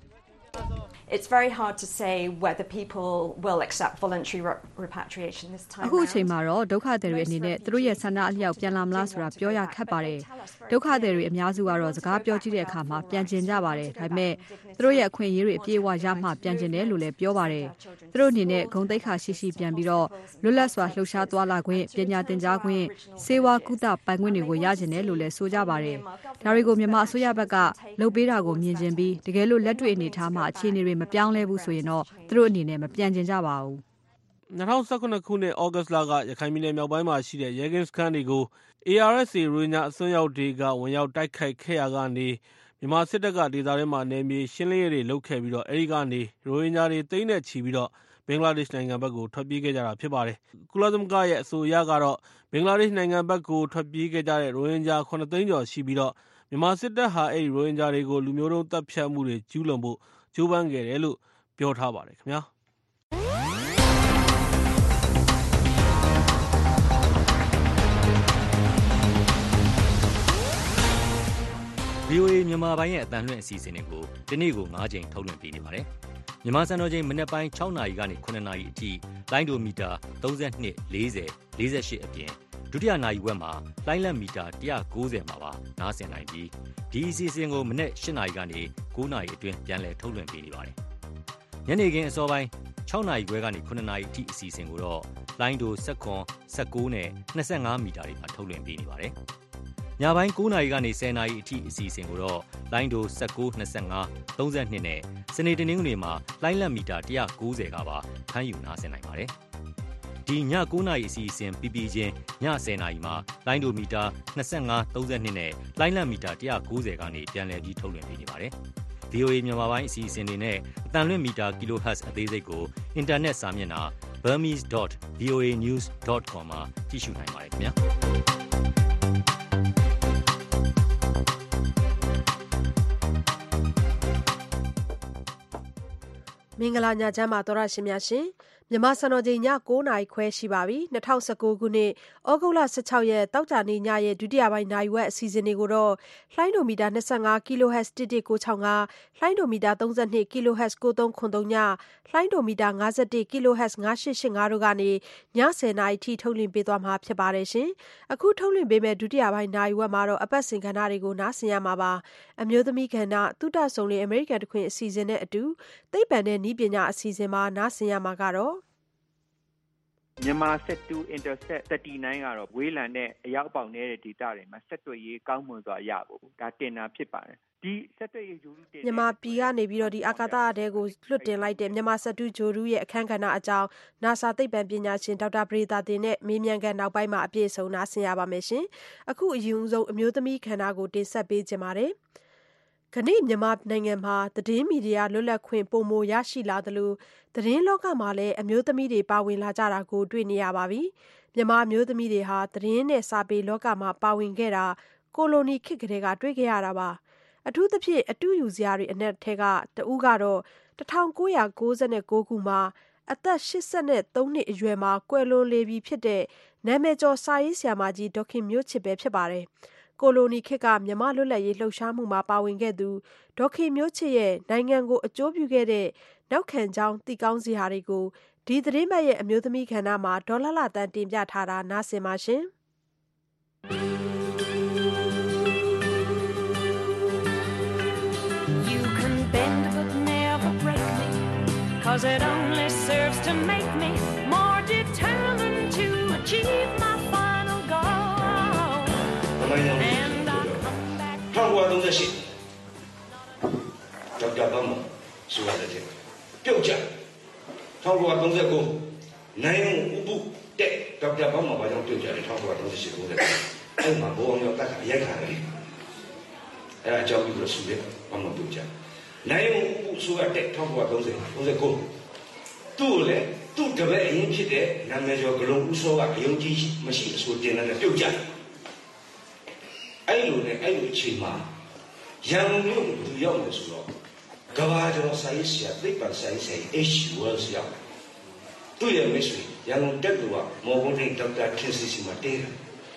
[SPEAKER 18] It's very hard to say whether people will accept voluntary repatriation this time.
[SPEAKER 5] အခုအချိန်မှာတော့ဒုက္ခသည်တွေအနေနဲ့သူတို့ရဲ့ဆန္ဒအလျောက်ပြန်လာမလားဆိုတာပြောရခက်ပါတယ်။ဒုက္ခသည်တွေအများစုကတော့စကားပြောကြည့်တဲ့အခါမှာပြန်ကျင်ကြပါတယ်။ဒါပေမဲ့သူတို့ရဲ့အခွင့်အရေးတွေအပြည့်အဝရမှပြန်ကျင်တယ်လို့လည်းပြောပါတယ်။သူတို့အနေနဲ့ဂုဏ်သိက္ခာရှိရှိပြန်ပြီးတော့လွတ်လပ်စွာလှုပ်ရှားသွားလာခွင့်ပညာသင်ကြားခွင့်စေဝါကုသပိုင်ခွင့်တွေကိုရကျင်တယ်လို့လည်းဆိုကြပါတယ်။ဒါတွေကိုမြန်မာအစိုးရဘက်ကလုပ်ပေးတာကိုမြင်ကျင်ပြီးတကယ်လို့လက်တွေ့အနေထားမှာအခြေအနေတွေမပြောင်းလဲဘူးဆိုရင်တော့သူတို့အနေနဲ့မပြန်ကျင်ကြပါဘူး
[SPEAKER 17] ။၂၀၁၇ခုနှစ်ဩဂတ်စ်လကရခိုင်ပြည်နယ်မြောက်ပိုင်းမှာရှိတဲ့ရဲကင်းစခန်းတွေကို အေအာရ်အက်စ်အေ ရိုဟင်ဂျာအစွန်းရောက်တွေကဝင်ရောက်တိုက်ခိုက်ခဲ့ရာကနေမြန်မာစစ်တပ်ကဒေသထဲမှာနယ်မြေရှင်းလင်းရေးတွေလုပ်ခဲ့ပြီးတော့အဲဒီကနေရိုဟင်ဂျာတွေသိန်းနဲ့ချီပြီးတော့ဘင်္ဂလားဒေ့ရှ်နိုင်ငံဘက်ကိုထွက်ပြေးခဲ့ကြတာဖြစ်ပါတယ်။ကုလသမဂ္ဂရဲ့အဆိုအရကတော့ဘင်္ဂလားဒေ့ရှ်နိုင်ငံဘက်ကိုထွက်ပြေးခဲ့ကြတဲ့ရိုဟင်ဂျာခုနှစ်သိန်းကျော်ရှိပြီးတော့မြန်မာစစ်တပ်ဟာအဲဒီရိုဟင်ဂျာတွေကိုလူမျိုးတုံးတပ်ဖြတ်မှုတွေကျူးလွန်ဖို့ကြိုးပမ်းခဲ့တယ်လို့ပြောထားပါတယ်ခင်ဗျာ။
[SPEAKER 3] ဗီအိုအေ မြန်မာပိုင်းရဲ့အသံလွှင့်အစီအစဉ်တွေကိုဒီနေ့ကို၅ချိန်ထုတ်လွှင့်ပေးနေပါတယ်။မြန်မာစံတော်ချိန်မနက်ပိုင်း၆နာရီကနေ၇နာရီအထိလိုင်းဒိုမီတာ၃၂ ၄၀ ၄၈အပြင်ဒုတိယနာရီဝက်မှာလိုင်းလက်မီတာ၁၉၀မှာပါနားဆင်နိုင်ပြီးဒီအစီအစဉ်ကိုမနက်၈နာရီကနေ၉နာရီအတွင်းပြန်လည်ထုတ်လွှင့်ပေးနေပါတယ်။ညနေခင်းအစောပိုင်း၆နာရီခွဲကနေ၇နာရီအထိအစီအစဉ်ကိုတော့လိုင်းဒို၁၇ ၁၉နဲ့၂၅မီတာတွေမှာထုတ်လွှင့်ပေးနေပါတယ်။ညပိုင်း၉နာရီကနေ၁၀နာရီအထိအစီအစဉ်ကိုတော့လိုင်းဒို၁၉ ၂၅ ၃၂နဲ့စနေတနင်္ဂနွေမှာလိုင်းလက်မီတာ၁၉၀ကပါဖမ်းယူနားဆင်နိုင်ပါတယ်။ဒီည9နာရီအစီအစဉ်ပြီးပြီးချင်းည10နာရီမှာလိုင်းဒိုမီတာ25 32နဲ့လိုင်းလံမီတာone ninetyကနေပြန်လည်ပြီးထုတ်လွှင့်ပေးနေပါတယ်။ ဗွီအိုအေ မြန်မာပိုင်းအစီအစဉ်တွေနဲ့အတန်လွင့်မီတာ kilohertz အသေးစိတ်ကိုအင်တာနက်စာမျက်နှာ burmese dot v o a news dot com မှာကြည့်ရှုနိုင်ပါတယ်ခင်ဗျာ။
[SPEAKER 2] မင်္ဂလာညချမ်းပါသောရရှင်များရှင်မြန်မာစံတော်ချိန်ည9နာရီခွဲရှိပါပြီ၂၀၁၉ခုနှစ်ဩဂုတ်လ16ရက်တောက်ကြနေ့ညရဲ့ဒုတိယပိုင်းနိုင်ဝက်အစီအစဉ်တွေကိုတော့လှိုင်းဒိုမီတာ25 kHz တစ်တစ်ကို၆၅လှိုင်းဒိုမီတာ32 kHz ကိုသုံးခွန်သုံးညလှိုင်းဒိုမီတာ51 kHz 5885တို့ကနေည10နာရီထိထုတ်လွှင့်ပေးသွားမှာဖြစ်ပါတယ်ရှင်အခုထုတ်လွှင့်ပေးမဲ့ဒုတိယပိုင်းနိုင်ဝက်မှာတော့အပတ်စဉ်ကဏ္ဍတွေကိုနားဆင်ရမှာပါအမျိုးသမီးကဏ္ဍသုတဆုံလင်အမေရိကန်တခွင်အစီအစဉ်နဲ့အတူသိပ္ပံနဲ့နည်းပညာအစီအစဉ်မှာနားဆင်ရမှာကတော့
[SPEAKER 19] မြန်မာဆက်တူ Intercept 39ကတော့ဝေးလံတဲ့အရောက်ပေါက်နေတဲ့ data တွေမှာဆက်သွယ်ရေးကောင်းမွန်စွာရဖို့ဒါတင်တာဖြစ်ပါတယ်ဒီဆက်သွယ်ရေးဂျိုရူတင်
[SPEAKER 2] မြန်မာပြည်ကနေပြီးတော့ဒီအာကာသအတဲကိုလွတ်တင်လိုက်တဲ့မြန်မာဆက်တူဂျိုရူရဲ့အခန်းကဏ္ဍအကြောင်း NASA သိပ္ပံပညာရှင်ဒေါက်တာပရိသာတင်နဲ့မေးမြန်းခန်းနောက်ပိုင်းမှာအပြည့်အစုံနားဆင်ရပါမယ်ရှင်အခုအရင်ဆုံးအမျိုးသမီးခန္ဓာကိုတင်ဆက်ပေးခြင်းပါတယ်ခဏမြန်မာနိုင်ငံမှာသတင်းမီဒီယာလွတ်လပ်ခွင့်ပုံမရရှိလာသလိုသတင်းလောကမှာလည်းအမျိုးသမီးတွေပါဝင်လာကြတာကိုတွေ့နေရပါပြီမြန်မာအမျိုးသမီးတွေဟာသတင်းနဲ့စာပေလောကမှာပါဝင်ခဲ့တာကိုလိုနီခေတ်ကတည်းကတွေ့ခဲ့ရတာပါအထူးသဖြင့်အတူယူစရာတွေအနက်ထဲကတဦးကတော့၁၉၉၉ခုမှာအသက်၈၃နှစ်အရွယ်မှာကွယ်လွန်လေပြီဖြစ်တဲ့နာမည်ကျော်စာရေးဆရာမကြီးဒေါခင်မျိုးချစ်ပဲဖြစ်ပါတယ်ကိုလိုနီခေတ်ကမြန်မာလွတ်လပ်ရေးလှုပ်ရှားမှုမှာပါဝင်ခဲ့သူဒေါခင်မျိုးချစ်ရဲ့နိုင်ငံကိုအကျိုးပြုခဲ့တဲ့နောက်ခံကြောင်းသိကောင်းစရာတွေကိုဒီသတင်းပတ်ရဲ့အမျိုးသမီးကဏ္ဍမှာဒေါ်လာလာတန်တင်ပြထားတာနားဆင်ပါရှင်။
[SPEAKER 20] You can bend but never break me cause it only serves to make me more determined to achieve my final goal and I come back
[SPEAKER 21] ၁၉၃၈ဒေါက်တာဗမောဆိုရတဲ့ပြုတ်ကြ၁၉၃၉နိုင်ဥပုတဲ့ဒေါက်တာဗမောဘာကြောင့်ပြုတ်ကြလဲ၁၉၃၈ကိုလေအဲ့မှာဘောအောင်ရောက်တတ်ရိုက်ခါတယ်အဲ့အကြောင်းပြီးတော့ဆူတယ်ဗမောပြုတ်ကြနိုင်ဥပုဆိုရတဲ့၁၉၃၀ ၃၉သူ့လေသူ့တပည့်အရင်ဖြစ်တဲ့နာမည်ကျော်ဂလုံးဦးစောကအယုံကြည်မရှိအဆိုတင်တဲ့ပြုတ်ကြအဲ့လိုနဲ့အဲ့လိုအချိန်မှာရန်ကုန်မြို့ကိုရောက်နေဆိုတော့ကဘာကျော်ဆိုင်ဆရာသိပ္ပံဆိုင်ဆရာ H Wells ရောက်သူ့ရဲ့မိတ်ဆွေရန်ကုန်တက်သူကမော်ဂွန်ဒေါက်တာထင်စီစီမှာတေးတယ်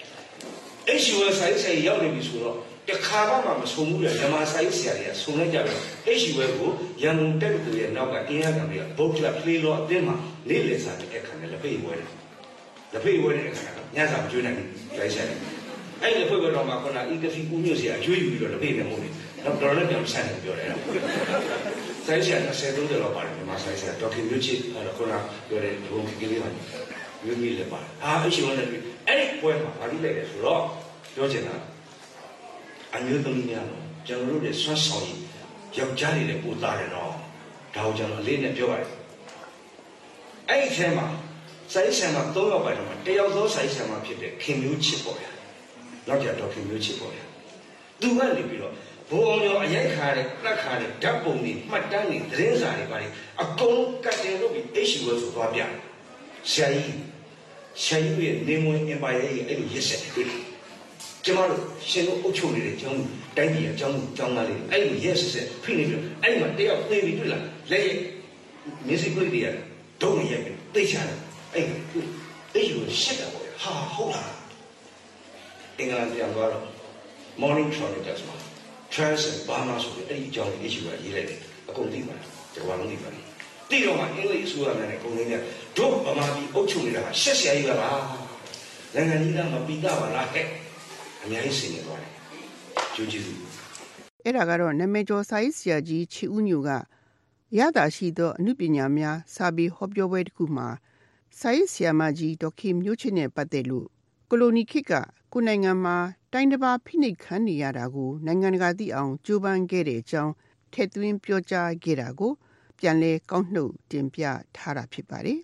[SPEAKER 21] H Wells ဆိုင်ဆရာရောက်နေပြီဆိုတော့တခါမှမဆုံးဘူးလေဓမ္မဆိုင်ဆရာတွေကဆုံးလိုက်ကြတယ် H Wells ကိုရန်ကုန်တက်သူရဲ့နောက်ကအင်းရကံတွေကဘုတ်ကပလေးလောအတင်းမှာနေလေစာတဲ့အခါနဲ့လက်ဖေးဝဲတယ်လက်ဖေးဝဲတဲ့အခါကညစာမကျွေးနိုင်ဘူးလိုက်ဆိုင်တယ်အဲ့ဒီဖွဲ့ဘတော်မှာခုနအီကဖီကူမျိုးစီအကျွေးယူပြီးတော့လက်ဖေးနဲ့မို့တယ်တော့တော်လည်းပြန်ဆိုင်တယ်ပြောတယ်ဆိုင်ဆရာ၂၀ ၃၀လောက်ပါတယ်ဒီမှာဆိုင်ဆရာဒေါက်ခင်မျိုးချစ်အဲ့တော့ခုနပြောတဲ့ဘုံကလေးပါမျိုးမျိုးလည်းပါတယ်အာအရှိဝန်လည်းအဲ့ဒီပွဲမှာဘာလို့လဲဆိုတော့ပြောချင်တာအမျိုးသမီးများတော့ကျွန်တော်တို့ရဲ့ဆွမ်းဆောင်ရည်ယောက်ျားတွေလည်းပို့သားတယ်တော့ဒါကိုကျွန်တော်အလေးနဲ့ပြောပါတယ်အဲ့ဒီထဲမှာဆိုင်ဆရာမှာ၃ယောက်ပါတယ်မှာတယောက်သောဆိုင်ဆရာမှာဖြစ်တဲ့ခင်မျိုးချစ်ပေါ့ဗျာနောက်ကြတော့ခင်မျိုးချစ်ပေါ့ဗျာသူကနေပြီးတော့ဘုံအောင်ရောအရိုက်ခါတဲ့တက်ခါတဲ့ဓာတ်ပုံတွေမှတ်တမ်းတွေသတင်းစာတွေပါတယ်အကုန်ကတ်တင်လို့ပြီး H Wells ဆိုသွားပြဆရာကြီးဆရာကြီးရဲ့နေဝင် empire ရဲ့အဲ့လိုရစ်ဆက်တွေ့တယ်ကျမတို့ရှင်တို့အုပ်ချုပ်နေတဲ့အကြောင်းတိုင်းပြည်အကြောင်းအကြောင်းသားလေးအဲ့လိုရစ်ဆက်ဖိနေပြီးအဲ့မှာတယောက်သိပြီးတွေ့လာလက်ရဲ့မျက်စိကလေးတွေကဒုံးရိုက်ပြီးသိချတယ်အဲ့အဲ့လိုရှက်တာပေါ့ဟာဟုတ်လားအင်္ဂလန်ပြန်သွားတော့ morning chronicle မှာ trans and Burma ဆိုတဲ့အဲ့ဒီအကြောင်းကို issue ကရေးလိုက်တယ်အကုန်သိပါတယ်တကဘာလုံးသိပါတယ်တိတော့မှအင်္ဂလိပ်အစိုးရနဲ့ကုန်နေတယ်တို့ဗမာပြည်အုပ်ချုပ်နေတာကရှက်ရှက်ကြီးပါလားနိုင်ငံကြီးကမပြီးသားပါလားဟဲ့အများကြီးဆင်နေသွားတယ်ကျိုးကျေးဇူး
[SPEAKER 22] အဲ့ဒါကတော့နာမည်ကျော်စာရေးဆရာကြီးချီဦးညိုကရတာရှိသောအမှုပညာများစာပေဟောပြောပွဲတစ်ခုမှာစာရေးဆရာမကြီးဒေါခင်မျိုးချစ်နဲ့ပတ်သက်လို့ကိုလိုနီခေတ်ကကိုနိုင်ငံမှာတိုင်းတစ်ပါးဖိနှိပ်ခံနေရတာကိုနိုင်ငံတကာသိအောင်ကြိုးပမ်းခဲ့တဲ့အကြောင်းထည့်သွင်းပြောကြားခဲ့တာကိုပြန်လဲကောက်နှုတ်တင်ပြထားတာဖြစ်ပါတယ်။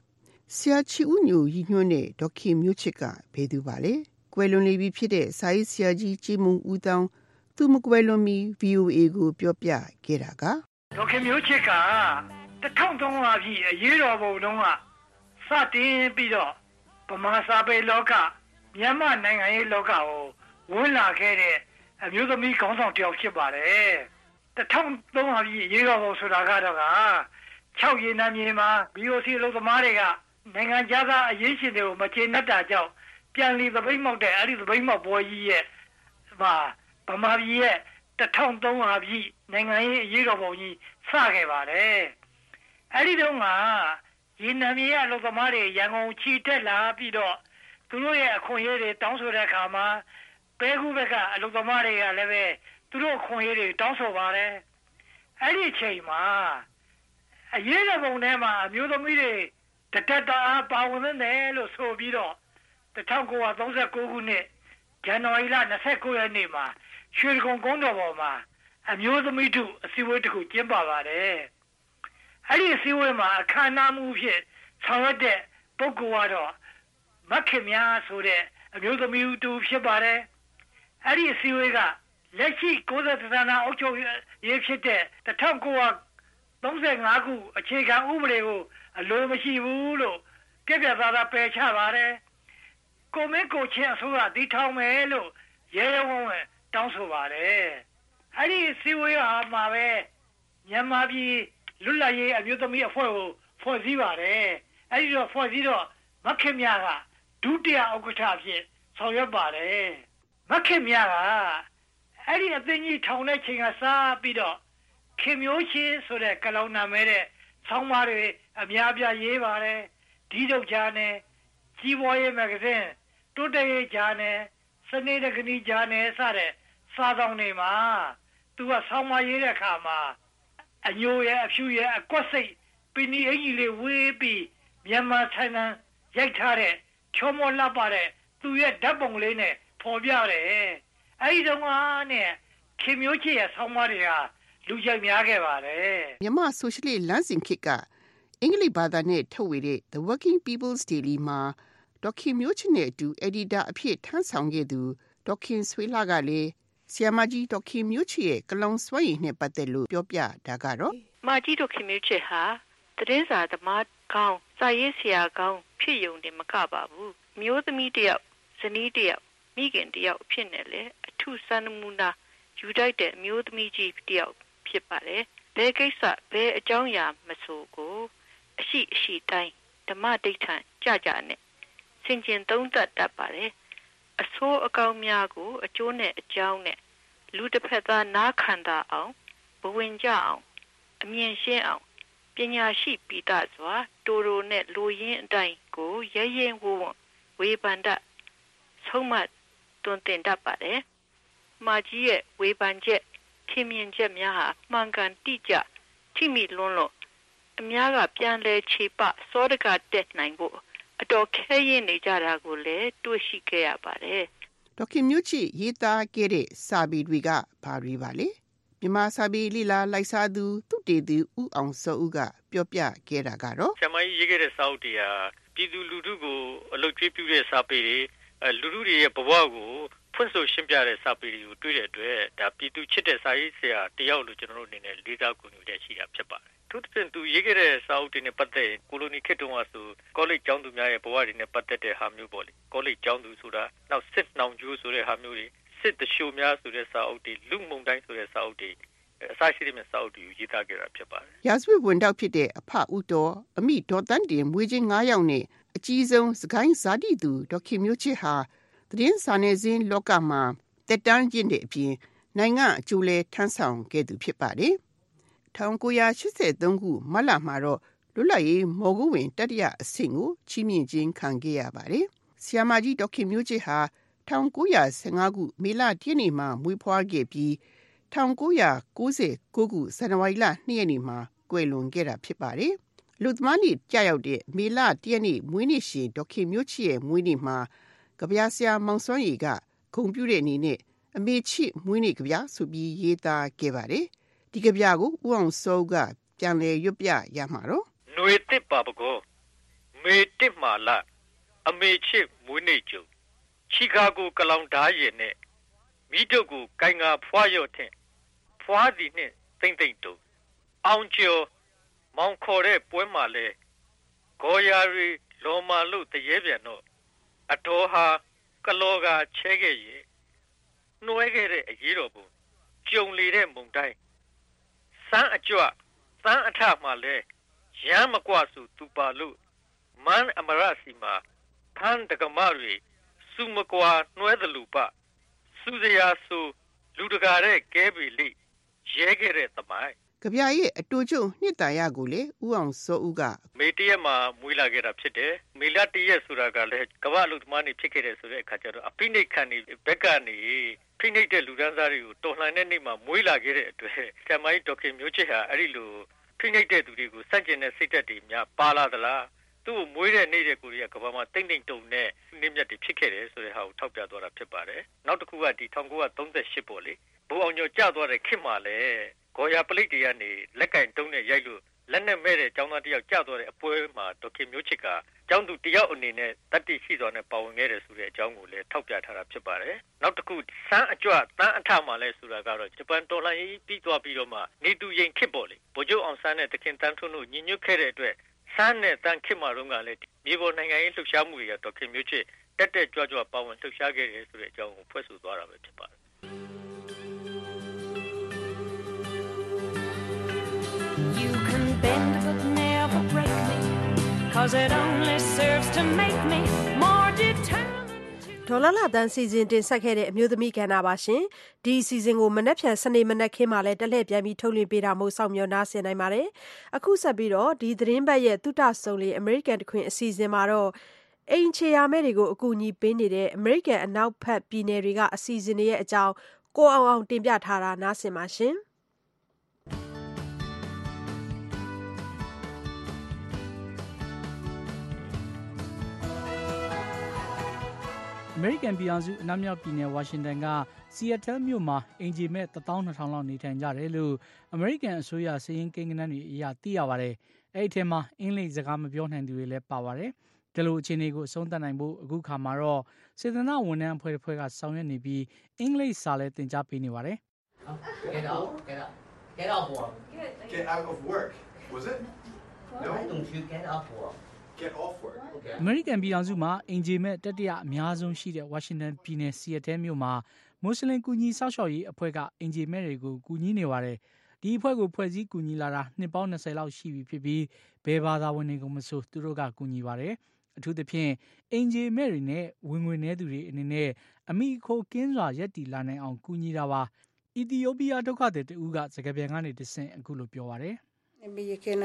[SPEAKER 22] ဆရာချီဦးညိုရီညွှန်းတဲ့ဒေါက်ခင်မျိုးချစ်ကဘယ်သူပါလဲ။ကွယ်လွန်နေပြီဖြစ်တဲ့စာရေးဆရာကြီးကြည်မုံဦးတောင်းသူမကွယ်လွန်မီ V O A ကိုပြောပြခဲ့တာက
[SPEAKER 1] ဒေါက်ခင်မျိုးချစ်ကတထောင်သုံးရာပြည့်အရေးတော်ပုံတုန်းကစတင်ပြီးတော့ဗမာစာပေလောကမြန်မာနိုင်ငံရေးလောကကိုဝင်လာခဲ့တဲ့အမျိုးသမီးခေါင်းဆောင်တစ်ယောက်ဖြစ်ပါတယ်။တထောင်သုံးရာပြည့်အရေးတော်ပုံဆိုတာကတော့က၆ရေနံမြေမှာ B O C အလုပ်သမားတွေကနိုင်ငံသားအရေးရှင်တွေကိုမချေနှက်တာကြောင့်ပြန်လီသပိတ်မှောက်တဲ့အဲ့ဒီသပိတ်မှောက်ပွဲကြီးရဲ့ဟာဗမာပြည်ရဲ့တထောင်သုံးရာပြည့်နိုင်ငံရေးအရေးတော်ပုံကြီးစခဲ့ပါတယ်။အဲ့ဒီတုန်းကရေနံမြေအလုပ်သမားတွေရန်ကုန်ချီတက်လာပြီးတော့သူတို့ရဲ့အခွင့်အရေးတွေတောင်းဆိုတဲ့အခါမှာပဲခုဘက်ကအလုပ်သမားတွေကလည်းပဲသူတို့အခွင့်အရေးတွေတောင်းဆိုပါတယ်။အဲ့ဒီအချိန်မှာအရေးတော်ပုံထဲမှာအမျိုးသမီးတွေတတက်တာပါဝင်နေတယ်လို့ဆိုပြီးတော့၁၉၃၉ခုနှစ်ဇန်နဝါရီလ၂၉ရက်နေ့မှာရွှေကုန်းကုန်းတော်ပေါ်မှာအမျိုးသမီးတို့အစည်းအဝေးတစ်ခုကျင်းပပါတယ်။အဲ့ဒီအစည်းအဝေးမှာအခမ်းအနားမှုဖြစ်ဆောင်ရွက်တဲ့ပုဂ္ဂိုလ်ကတော့မခင်များဆိုတဲ့အမျိုးသမီးတူဖြစ်ပါတယ်။အဲ့ဒီအစည်းအဝေးကလက်ရှိကိုယ်စားသဏ္ဍာန်အုပ်ချုပ်ရေးဖြစ်တဲ့၁၉၃၅ခုအခြေခံဥပဒေကိုအလိုမရှိဘူးလို့ပြပြသားသားပယ်ချပါတယ်။ကိုမင်းကိုချင်းအစိုးရတည်ထောင်မယ်လို့ရဲရဲဝံ့ဝံ့တောင်းဆိုပါတယ်။အဲ့ဒီစီဝေးဟာမှာပဲမြန်မာပြည်လွတ်လပ်ရေးအမျိုးသမီးအဖွဲ့ကိုဖွဲ့စည်းပါတယ်။အဲ့ဒီတော့ဖွဲ့စည်းတော့မခင်မြကဒုတိယဥက္ကဋ္ဌဖြစ်ဆောင်ရွက်ပါတယ်။မခင်မြကအဲ့ဒီအသိကြီးထောင်တဲ့ချိန်ကစားပြီးတော့ခင်မျိုးချင်းဆိုတဲ့ကလောင်နာမဲတဲ့ဆောင်းပါးတွေအများပြရေးပါတယ်ဒီတော့ဂျာနယ်ကြီးပွားရေးမဂ္ဂဇင်းတိုးတက်ရေးဂျာနယ်စနေတကနီဂျာနယ်စတဲ့စာဆောင်တွေမှာသူကဆောင်းပါးရေးတဲ့အခါမှာအညိုရဲ့အဖြူရဲ့အကွက်စိတ်ပင်ဒီအင်ကြီးလေးဝေးပြီးမြန်မာဆိုင်ငံရိုက်ထားတဲ့ချောမောလှပတဲ့သူရဲ့ဓာတ်ပုံလေးနဲ့ဖော်ပြတယ်အဲ့ဒီတော့ကနဲ့ခင်မျိုးချစ်ရဲ့ဆောင်းပါးတွေဟာလူကြိုက်များခဲ့ပါတယ်
[SPEAKER 22] မြန်မာဆိုရှယ်လစ်လမ်းစဉ်ခေတ်ကအင်္ဂလိပ်ဘာသာနဲ့ထုတ်ဝေတဲ့ The Working People's Daily မှာဒေါက်ခင်မျိုးချစ်နဲ့အတူအက်ဒီတာအဖြစ်ထမ်းဆောင်ခဲ့သူဒေါက်ခင်ဆွေလာကလည်းဆီယမကြီးဒေါက်ခင်မျိုးချစ်ရဲ့ကလောင်စွမ်းရည်နဲ့ပတ်သက်လို့ပြောပြတာကတော့
[SPEAKER 6] မာကြီးဒေါက်ခင်မျိုးချစ်ဟာသတင်းစာသမားကောင်းစာရေးဆရာကောင်းဖြစ်ယုံတယ်မကပါဘူးမျိုးသမီးတယောက်ဇနီးတယောက်မိခင်တယောက်ဖြစ်နေလေအထုစံနမူနာယူတိုက်တဲ့မျိုးသမီးကြီးတယောက်ဖြစ်ပါတယ်ဘယ်ကိစ္စဘယ်အကြောင်းအရာမဆိုကိုအရှိအရှိတိုင်းဓမ္မဒိဋ္ဌံကြကြနဲ့ဆင်ခြင်သုံးသပ်တတ်ပါတယ်အဆိုးအကောင်းများကိုအကျိုးနဲ့အကြောင်းနဲ့လူတစ်ဖက်သားနားခံတာအောင်ဘဝင်ကြအောင်အမြင်ရှင်းအောင်ပညာရှိပိတစွာတိုတိုနဲ့လူရင်းအတိုင်းကိုရဲရဲဝဝဝေဖန်တတ်ဆုံးမတွင်တင်တတ်ပါတယ်မာကြီးရဲ့ဝေဖန်ချက်ခင်မြင်ချက်များဟာမှန်ကန်တိကျထိမိလွန်းလို့အများကပြန်လဲခြေပစောဒကတက်နိုင်ဖို့အတော်ခဲရင်နေကြတာကိုလည်းတွေ့ရှိခဲ့ရပါတယ်
[SPEAKER 22] ဒေါက်ခင်မျိုးချစ်ရေးသားခဲ့တဲ့စာပေတွေကဘာတွေပါလဲမြန်မာစာပေလိလာလိုက်စားသူသူတေသူဦးအောင်စောဦးကပြောပြခဲ့တာကတော့
[SPEAKER 23] ဆရာမကြီးရေးခဲ့တဲ့စာအုပ်တွေဟာပြည်သူလူထုကိုအလုပ်ကျွေးပြုတဲ့စာပေတွေလူထုတွေရဲ့ဘဝကိုဖွင့်ဆိုရှင်းပြတဲ့စာပေတွေကိုတွေ့တဲ့အတွက်ဒါပြည်သူချစ်တဲ့စာရေးဆရာတယောက်လို့ကျွန်တော်တို့အနေနဲ့လေးစားကူညီတဲ့ရှိတာဖြစ်ပါတယ်။သူတင်သူရေးခဲ့တဲ့စာအုပ်တွေနဲ့ပတ်သက်ကိုလိုနီခေတ်တုန်းကဆိုကောလိပ်ကျောင်းသူများရဲ့ဘဝတွေနဲ့ပတ်သက်တဲ့ဟာမျိုးပေါ့လေ။ကောလိပ်ကျောင်းသူဆိုတာနောက်စစ်နှောင်ကျိုးဆိုတဲ့ဟာမျိုးတွေစစ်တရှိုးများဆိုတဲ့စာအုပ်တွေလူမှုန်တိုင်းဆိုတဲ့စာအုပ်တွေအစရှိတဲ့စာအုပ်တွေကိုရေးသားခဲ့တာဖြစ်ပါတယ်
[SPEAKER 22] ။ရာဇဝတ်ဝန်တောက်ဖြစ်တဲ့အဖဦးတော်အမိဒေါ်တန်းတင်မွေးချင်း၅ယောက်နဲ့အကြီးဆုံးစကိုင်းဇာတိသူဒေါက်ခင်မျိုးချစ်ဟာသတင်းစာနယ်ဇင်းလောကမှာတက်တန်းကျင့်တဲ့အပြင်နိုင်ငံအကျိုးလဲထမ်းဆောင်ခဲ့သူဖြစ်ပါတယ်။၁၉၈၃ခုမတ်လမှာတော့လွတ်လပ်ရေးမော်ဂူဝင်တတိယအဆင့်ကိုချီးမြှင့်ခြင်းခံခဲ့ရပါတယ်။ဆီယမကြီးဒေါက်ခင်မျိုးချစ်ဟာ၁၉၁၅ခုမေလ၁ရက်နေ့မှာမွေးဖွားခဲ့ပြီး၁၉၉၉ခုဇန်နဝါရီလ၂ရက်နေ့မှာကွယ်လွန်ခဲ့တာဖြစ်ပါတယ်။လူသမားနေ့ကြာရောက်တဲ့မေလ၁ရက်နေ့မွေးနေ့ရှင်ဒေါက်ခင်မျိုးချစ်ရဲ့မွေးနေ့မှာကဗျာဆရာမောင်စွမ်းရည်ကဂုဏ်ပြုတဲ့အနေနဲ့အမေချစ်မွေးနေ့ကဗျာဆိုပြီးရေးသားခဲ့ပါတယ်။ဒီကဗျာကိုဦးအောင်စောကပြန်လည်ရွတ်ပြရမှာတော့
[SPEAKER 23] ຫນွေတစ်ပါပကောမမေတစ်မာလာအမေချစ်မွေးနေ့ကျုံချီကာဂိုကလောင်ဓာရင်နဲ့မိတို့ကိုကိုင်ငါဖွာရော့တဲ့ဖွာသည်နဲ့တိမ့်တိမ့်တုံအောင်ကျော်မောင်ခေါ်တဲ့ပွဲမှာလဲဂေါ်ယာရီလော်မာလို့တရေပြန်တော့အတော်ဟာကလောကချဲခဲ့ရဲ့နှွဲခဲ့တဲ့အရေးတော်ပုံကြုံလေတဲ့မုန်တိုင်းစမ်းအကြွစမ်းအထမှလဲရမ်းမကွစုသူပါလို့မန်အမရစီမှာဖန်တကမရီစုမကွာနှွဲသလူပစုစရာဆိုလူတကာတဲ့ကဲပီလိရဲခဲ့တဲ့သမိုင်း
[SPEAKER 22] ကြပြရဲ့အတူချုံနှစ်တာရကိုလေဦးအောင်စောဦးက
[SPEAKER 23] မေတရက်မှာမွေးလာခဲ့တာဖြစ်တယ်မေလတရက်ဆိုတာကလည်းကမ္ဘာလူသမားနေဖြစ်ခဲ့တယ်ဆိုတဲ့အခါကျတော့အဖိနှိတ်ခံနေဘက်ကနေဖိနှိတ်တဲ့လူဒန်းစားတွေကိုတော်လှန်တဲ့နေ့မှာမွေးလာခဲ့တဲ့အတွက်ဆရာမကြီးဒေါက်ခင်မျိုးချစ်ဟာအဲ့ဒီလိုဖိနှိတ်တဲ့သူတွေကိုစန့်ကျင်တဲ့စိတ်ဓာတ်တွေများပါလာသလားသူ့ကိုမွေးတဲ့နေ့တဲ့ကိုရီးယားကမ္ဘာမှာတိမ့်တိမ့်တုံနဲ့နင်းမြတ်တွေဖြစ်ခဲ့တယ်ဆိုတဲ့ဟာကိုထောက်ပြသွားတာဖြစ်ပါတယ်နောက်တစ်ခုကဒီ၁၉၃၈ပေါ့လေဘိုးအောင်ညောကျသွားတဲ့ခေတ်မှာလေဂေါ်ယာပလိတ်တွေကနေလက်ကင်တုံးနဲ့ရိုက်လို့လက်နဲ့မဲ့တဲ့ကျောင်းသားတယောက်ကျသွားတဲ့အပွဲမှာဒေါက်ခင်မျိုးချစ်ကကျောင်းသူတယောက်အနေနဲ့တတိရှိစွာနဲ့ပါဝင်ခဲ့တယ်ဆိုတဲ့အကြောင်းကိုလည်းထောက်ပြထားတာဖြစ်ပါတယ်နောက်တစ်ခုစမ်းအကြွတန်းအထမှာလဲဆိုတာကတော့ဂျပန်တော်လှန်ရေးပြီးသွားပြီးတော့မှနေတူရင်ခေတ်ပေါ့လေဗိုလ်ချုပ်အောင်ဆန်းနဲ့တခင်တန်းထွန်းတို့ညီညွတ်ခဲ့တဲ့အတွက်စမ်းနဲ့တန်းခေတ်မှာတော့ကလည်းမြေပေါ်နိုင်ငံရေးလှုပ်ရှားမှုတွေကဒေါက်ခင်မျိုးချစ်တက်တက်ကြွကြွပါဝင်လှုပ်ရှားခဲ့တယ်ဆိုတဲ့အကြောင်းကိုဖွဲ့ဆိုသွားတာပဲဖြစ်ပါတယ်
[SPEAKER 20] You can bend but never break me, cause it only serves to make me more determined.
[SPEAKER 2] ဒေါ်လာလာတန်းစီစဉ်တင်ဆက်ခဲ့တဲ့အမျိုးသမီးကဏ္ဍပါရှင်ဒီစီစဉ်ကိုမနက်ဖြန်စနေမနက်ခင်းမှာလည်းတက်လှည့်ပြန်ပြီးထုတ်လွှင့်ပေးတာမို့စောင့်မျှော်နားဆင်နိုင်ပါတယ်အခုဆက်ပြီးတော့ဒီသတင်းပတ်ရဲ့သုတဆုံလေး American တခွင်အစီအစဉ်မှာတော့အိမ်ချေရမဲ့တွေကိုအကူအညီပေးနေတဲ့ American အနောက်ဘက်ပြည်နယ်တွေကအစီအစဉ်တွေရဲ့အကြောင်းကိုအောင်အောင်တင်ပြထားတာနားဆင်ပါရှင်
[SPEAKER 4] အမေရိကန်ပြည်ထောင်စုအနောက်မြောက်ပြည်နယ်ဝါရှင်တန်ကဆီယက်တယ်မြို့မှာအင်ဂျီမဲ့တစ်သောင်းနှစ်ထောင်လောက်နေထိုင်ကြတယ်လို့အမေရိကန်အစိုးရစည်ရင်းကိန်းဂဏန်းတွေအရသိရပါတယ်။အဲ့ဒီထဲမှာအင်္ဂလိပ်စကားမပြောနိုင်သူတွေလည်းပါပါတယ်။ဒီလိုအခြေအနေကိုအဆုံးသတ်နိုင်ဖို့အခုခါမှာတော့စေတနာဝန်ထမ်းအဖွဲ့တစ်ဖွဲ့ကဆောင်ရွက်နေပြီးအင်္ဂလိပ်စာလည်းသင်ကြားပေးနေပါတယ်။
[SPEAKER 7] Get out, get out, get off work.
[SPEAKER 9] Get out of work. Was it?
[SPEAKER 7] No. Why don't you get off work?
[SPEAKER 9] Get off work. Okay.
[SPEAKER 4] အမေရိကန်ပြည်ထောင်စုမှာအင်ဂျီမဲ့တတိယအများဆုံးရှိတဲ့ဝါရှင်တန်ပြည်နယ်ဆီယက်တယ်မြို့မှာမွတ်စလင်ကူညီဆောက်ရှောက်ရေးအဖွဲ့ကအင်ဂျီမဲ့တွေကိုကူညီနေပါတယ်။ဒီအဖွဲ့ကိုဖွဲ့စည်းကူညီလာတာနှစ်ပေါင်း၂၀လောက်ရှိပြီဖြစ်ပြီးဘယ်ဘာသာဝင်တွေကိုမဆိုသူတို့ကကူညီပါတယ်။အထူးသဖြင့်အင်ဂျီမဲ့တွေနဲ့ဝင်ငွေနည်းသူတွေအနေနဲ့အမိခိုကင်းစွာရက်တီလာနိုင်အောင်ကူညီတာပါ။အီသီယိုးပီးယားဒုက္ခသည်တဦးကစကားပြန်ကနေတဆင့်အခုလိုပြောပါတယ်။
[SPEAKER 24] Okay.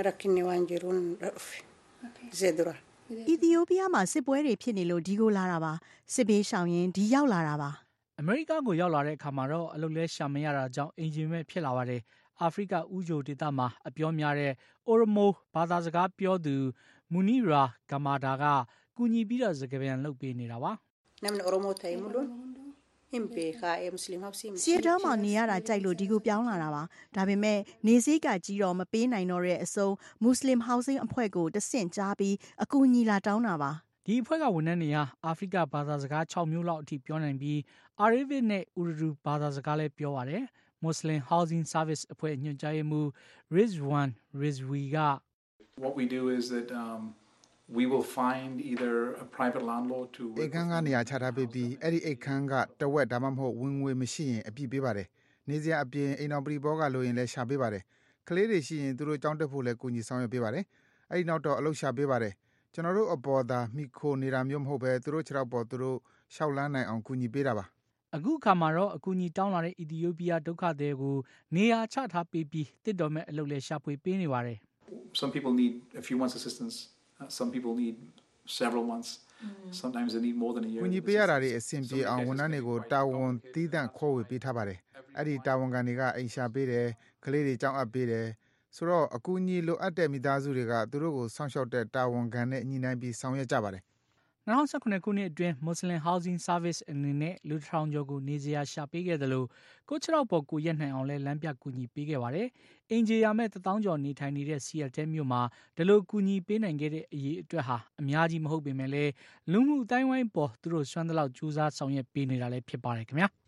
[SPEAKER 25] အီသီယိုးပီးယားမှာစစ်ပွဲတွေဖြစ်နေလို့ဒီကိုလာတာပါစစ်ဘေးရှောင်ရင်ဒီရောက်လာတာပါ
[SPEAKER 4] အမေရိကကိုရောက်လာတဲ့အခါမှာတော့အလုပ်လဲရှာမရတာကြောင့်အင်ဂျင်မဲ့ဖြစ်လာပါတယ်အာဖရိကဥဂျိုဒေသမှာအပြောများတဲ့အိုရမိုဘာသာစကားပြောသူမူနီရာဂမာဒါကကူညီပြီးတော့စကားပြန်လုပ်ပေးနေတာပါ
[SPEAKER 24] နမ်အိုရမိုထိုင်မလို့ဟင်ပေခါအမစလင်ဟောက်စီ
[SPEAKER 25] ဆီယက်တယ်မှာနေရတာကြိုက်လို့ဒီကိုပြောင်းလာတာပါဒါပေမဲ့နေစည်းကကြီးတော့မပေးနိုင်တော့တဲ့အစုံမွတ်စလင်ဟောက်ဆင်းအဖွဲ့ကိုတဆင့်ကြားပြီးအကူအညီလာတောင်းတာပါ
[SPEAKER 4] ဒီအဖွဲ့ကဝန်ထမ်းတွေဟာအာဖရိကဘာသာစကား၆မျိုးလောက်အထိပြောနိုင်ပြီးအာရေဗစ်နဲ့ဥရဒူဘာသာစကားလည်းပြောပါတယ်မွတ်စလင် Housing Service အဖွဲ့ညွှန်ကြားရေးမှူး Rizwan Rizwi က
[SPEAKER 9] What we do is that um we will find either a private landlord to
[SPEAKER 26] အိတ်ခန်းကနေရာချထားပေးပြီးအဲ့ဒီအိတ်ခန်းကတဝက်ဒါမှမဟုတ်ဝင်ငွေမရှိရင်အပြည့်ပေးပါတယ်နေစရာအပြင်အိမ်တော်ပရိဘောကလိုရင်လည်းရှာပေးပါတယ်ကလေးတွေရှိရင်သူတို့ကြောင်းတက်ဖို့လည်းကူညီဆောင်ရွက်ပေးပါတယ်အဲ့ဒီနောက်တော့အလုပ်ရှာပေးပါတယ်ကျွန်တော်တို့အပေါ်သာမိခိုနေတာမျိုးမဟုတ်ပဲသူတို့ခြေထောက်ပေါ်သူတို့ရှောက်လန်းနိုင်အောင်ကူညီပေးတာပါ
[SPEAKER 4] အခုခါမှာတော့အကူအညီတောင်းလာတဲ့အီသီယိုးပီးယားဒုက္ခသည်ကိုနေရာချထားပေးပြီးတစ်တော်မဲ့အလုပ်လည်းရှာဖွေပေးနေပါတယ်
[SPEAKER 9] Some people need a few months assistance uh, some people need several months mm. sometimes they need more than a year
[SPEAKER 26] ကူညီပေးရတာတွေအဆင်ပြေအောင်ဝန်ထမ်းတွေကိုတာဝန်သီးသန့်ခေါ်ဝေပေးထားပါတယ်အဲ့ဒီတာဝန်ခံတွေကအိမ်ရှာပေးတယ်ကလေးတွေကြောင်းအပ်ပေးတယ်ဆိုတော့အကူအညီလိုအပ်တဲ့မိသားစုတွေကသူတို့ကိုစောင့်ရှောက်တဲ့တာဝန်ခံနဲ့ညှိနှိုင်းပြီးဆောင်ရွက်ကြပါတယ်
[SPEAKER 4] ၂၀၁၇ ခုနှစ်အတွင်း Muslim Housing Service အနေနဲ့လူတစ်ထောင်ကျော်ကိုနေစရာရှာပေးခဲ့တယ်လို့ကိုချလောက်ပေါ်ကိုရက်နိုင်အောင်လဲလမ်းပြကူညီပေးခဲ့ပါတယ်။အင်ဂျီယာမဲ့တစ်သောင်းကျော်နေထိုင်နေတဲ့ Seattle မြို့မှာဒီလိုကူညီပေးနိုင်ခဲ့တဲ့အရေးအတွက်ဟာအများကြီးမဟုတ်ပေမဲ့လည်းလူမှုအတိုင်းဝိုင်းပေါ်သူတို့စွမ်းသလောက်ကြိုးစားဆောင်ရွက်ပေးနေတာလည်းဖြစ်ပါတယ်ခင်ဗျာ။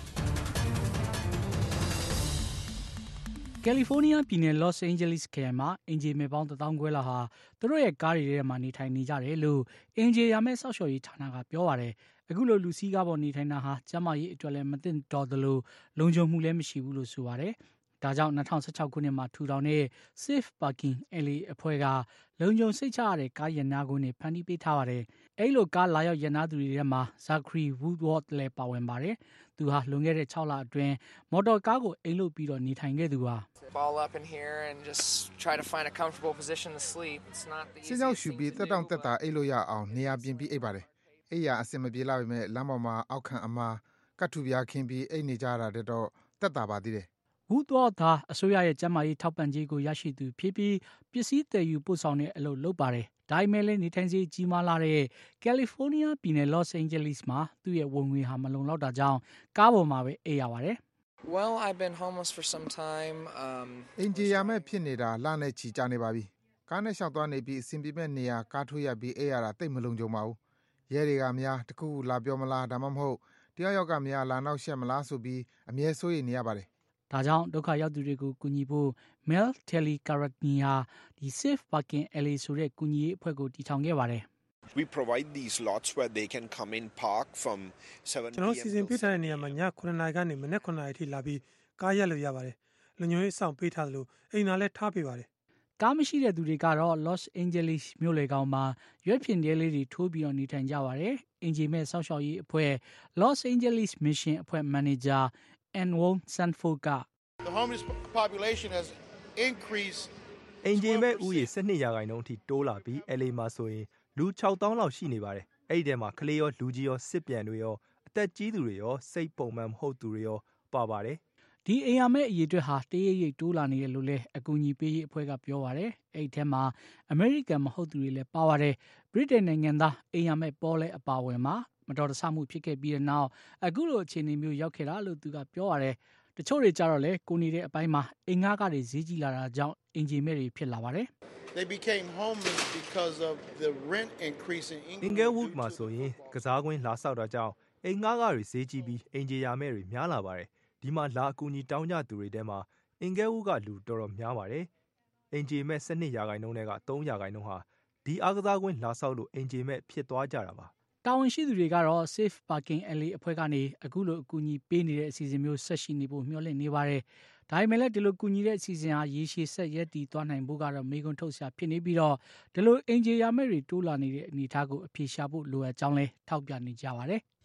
[SPEAKER 4] ကယ်လီဖိုးနီးယားပြည်နယ် Los Angeles ခရိုင်မှာအင်ဂျီမဲ့ပေါင်းတစ်သောင်းခွဲလောက်ဟာသူတို့ရဲ့ကားတွေထဲမှာနေထိုင်နေကြတယ်လို့အင်ဂျီယာမဲ့ဆောက်ရှော်ရေးဌာနကပြောပါတယ်။အခုလိုလူစည်းကားပေါ်နေထိုင်တာဟာကျန်းမာရေးအတွက်လည်းမသင့်တော်သလိုလုံခြုံမှုလည်းမရှိဘူးလို့ဆိုပါတယ်။ဒါကြောင့်၂၀၁၆ခုနှစ်မှာထူထောင်တဲ့ Safe Parking L A အဖွဲ့ကလုံခြုံစိတ်ချရတဲ့ကားရနာကွင်းတွေဖန်တီးပေးထားပါတယ်။အဲဒီလိုကားလာရောက်ရနာသူတွေထဲမှာ Zachary Woodward လည်းပါဝင်ပါတယ်။သူဟာလွန်ခဲ့တဲ့၆လအတွင်းမော်တော်ကားကိုအိမ်လုပ်ပြီးတော့နေထိုင်ခဲ့သူပါ။
[SPEAKER 8] ball up in here and just try to find a comfortable position to sleep. It's not the
[SPEAKER 26] easiest. စင်ကြောက်ရှူပြီးတက်တောင့်တက်တာအိတ်လို့ရအောင်နေရာပြင်ပြီးအိတ်ပါတယ်။အိတ်ရအစင်မပြေလာပေမဲ့လမ်းပေါ်မှာအောက်ခံအမားကတ်ထူပြားခင်းပြီးအိတ်နေကြတာတဲ့တော့တက်တာပါသေးတယ်
[SPEAKER 4] ။ဝူတော့သာအစိုးရရဲ့ကျန်းမာရေးထောက်ပံ့ကြေးကိုရရှိသူဖြစ်ပြီးပစ္စည်းတည်ယူပို့ဆောင်တဲ့အလုပ်လုပ်ပါတယ်။ဒါပေမဲ့လည်းနေထိုင်စေကြီးမားလာတဲ့ကယ်လီဖိုးနီးယားပြည်နယ် Los Angeles မှာသူ့ရဲ့ဝင်ငွေဟာမလုံလောက်တာကြောင့်ကားပေါ်မှာပဲအိတ်ရပါတယ်။
[SPEAKER 8] Well, I've been homeless for some time. Um
[SPEAKER 26] အင်ဂျီယာမဲ့ဖြစ်နေတာလနဲ့ချီကြာနေပါပြီ။ကားနဲ့လျှောက်သွားနေပြီးအဆင်ပြေမဲ့နေရာကားထိုးရပြီးအိတ်ရတာတိတ်မလုံခြုံပါဘူး။ရဲတွေကများတခုခုလာပြောမလားဒါမှမဟုတ်တယောက်ယောက်ကများလာနောက်ရှက်မလားဆိုပြီးအမြဲစိုးရိမ်နေရပါတယ်
[SPEAKER 4] ။ဒါကြောင့်ဒုက္ခရောက်သူတွေကိုကူညီဖို့ Mel Telly-Karatni ဟာဒီ Safe Parking L A ဆိုတဲ့ကူညီရေးအဖွဲ့ကိုတည်ထောင်ခဲ့ပါတယ်။
[SPEAKER 10] We provide these lots where they can come in park from seven p m
[SPEAKER 11] ကျွန်တော်စီစဉ်ပေးထားတဲ့နေရာမှာညခုနှစ်နာရီကနေမနက်ခုနှစ်နာရီထိလာပြီးကားရက်လို့ရပါတယ်။လူညွှန်ရေးဆောင်ပေးထားသလိုအိမ်သာလည်းထားပေးပါတယ်
[SPEAKER 4] ။ကားမရှိတဲ့သူတွေကတော့ Los Angeles မြို့လေကောင်မှာရွက်ဖျင်တဲလေးတွေထိုးပြီးတော့နေထိုင်ကြပါတယ်။အင်ဂျီမဲ့ဆောက်ရှောက်ရေးအဖွဲ့ Los Angeles Mission အဖွဲ့မန်နေဂျာ Anwon Sanford က
[SPEAKER 12] The homeless population has increased
[SPEAKER 13] အင်ဂျီမဲ့ဦးရေ၁၂ရာခိုင်နှုန်းအထိတိုးလာပြီး L A မှာဆိုရင်လူ၆သောင်းလောက်ရှိနေပါတယ်။အဲ့ဒီထဲမှာကလေးရောလူကြီးရောစစ်ပြန်တွေရောအသက်ကြီးသူတွေရောစိတ်ပုံမှန်မဟုတ်သူတွေရောပါပါတယ်
[SPEAKER 4] ။ဒီအိမ်ယာမဲ့အရေးအတွက်ဟာတရိပ်ရိပ်တိုးလာနေတယ်လို့လည်းအကူအညီပေးရေးအဖွဲ့ကပြောပါတယ်။အဲ့ဒီထဲမှာအမေရိကန်မဟုတ်သူတွေလည်းပါပါတယ်။ဗြိတိန်နိုင်ငံသားအိမ်ယာမဲ့ပေါ်လဲအပါဝင်မှာမတော်တဆမှုဖြစ်ခဲ့ပြီးတဲ့နောက်အခုလိုအခြေအနေမျိုးရောက်ခဲ့တာလို့သူကပြောပါတယ်။တချို့တွေကြတော့လေကိုနေတဲ့အပိုင်းမှာအိမ်ငှားကားတွေဈေးကြီးလာတာကြောင့်အင်ဂျီမဲ့တွေဖြစ်လာပါတယ်။
[SPEAKER 12] They became homeless because of the rent increase in England.
[SPEAKER 13] Inglewood မှာဆိုရင်ကစားကွင်းလာဆောက်တာကြောင့်အိမ်ငှားကားတွေဈေးကြီးပြီးအင်ဂျီယာမဲ့တွေများလာပါတယ်။ဒီမှာလာအကူအညီတောင်းကြသူတွေထဲမှာ Inglewood ကလူတော်တော်များပါတယ်။အင်ဂျီမဲ့၁၂ရာခိုင်နှုန်းနဲ့က၃ရာခိုင်နှုန်းဟာဒီအားကစားကွင်းလာဆောက်လို့အင်ဂျီမဲ့ဖြစ်သွားကြတာပါ
[SPEAKER 4] ။တာဝန်ရှိသူတွေကတော့ Safe Parking L A အဖွဲ့ကနေအခုလိုအကူအညီပေးနေတဲ့အစီအစဉ်မျိုးဆက်ရှိနေဖို့မျှော်လင့်နေပါတယ်။ဒါပေမဲ့လည်းဒီလိုကူညီတဲ့အစီအစဉ်ဟာရေရှည်ဆက်ရပ်တည်သွားနိုင်ဖို့ကတော့မေးခွန်းထုတ်စရာဖြစ်နေပြီးတော့ဒီလိုအင်ဂျီယာမဲ့တွေတိုးလာနေတဲ့အနေအထားကိုအပြေရှားဖို့လိုအပ်ကြောင်းလဲထောက်ပြနေကြပါတယ်။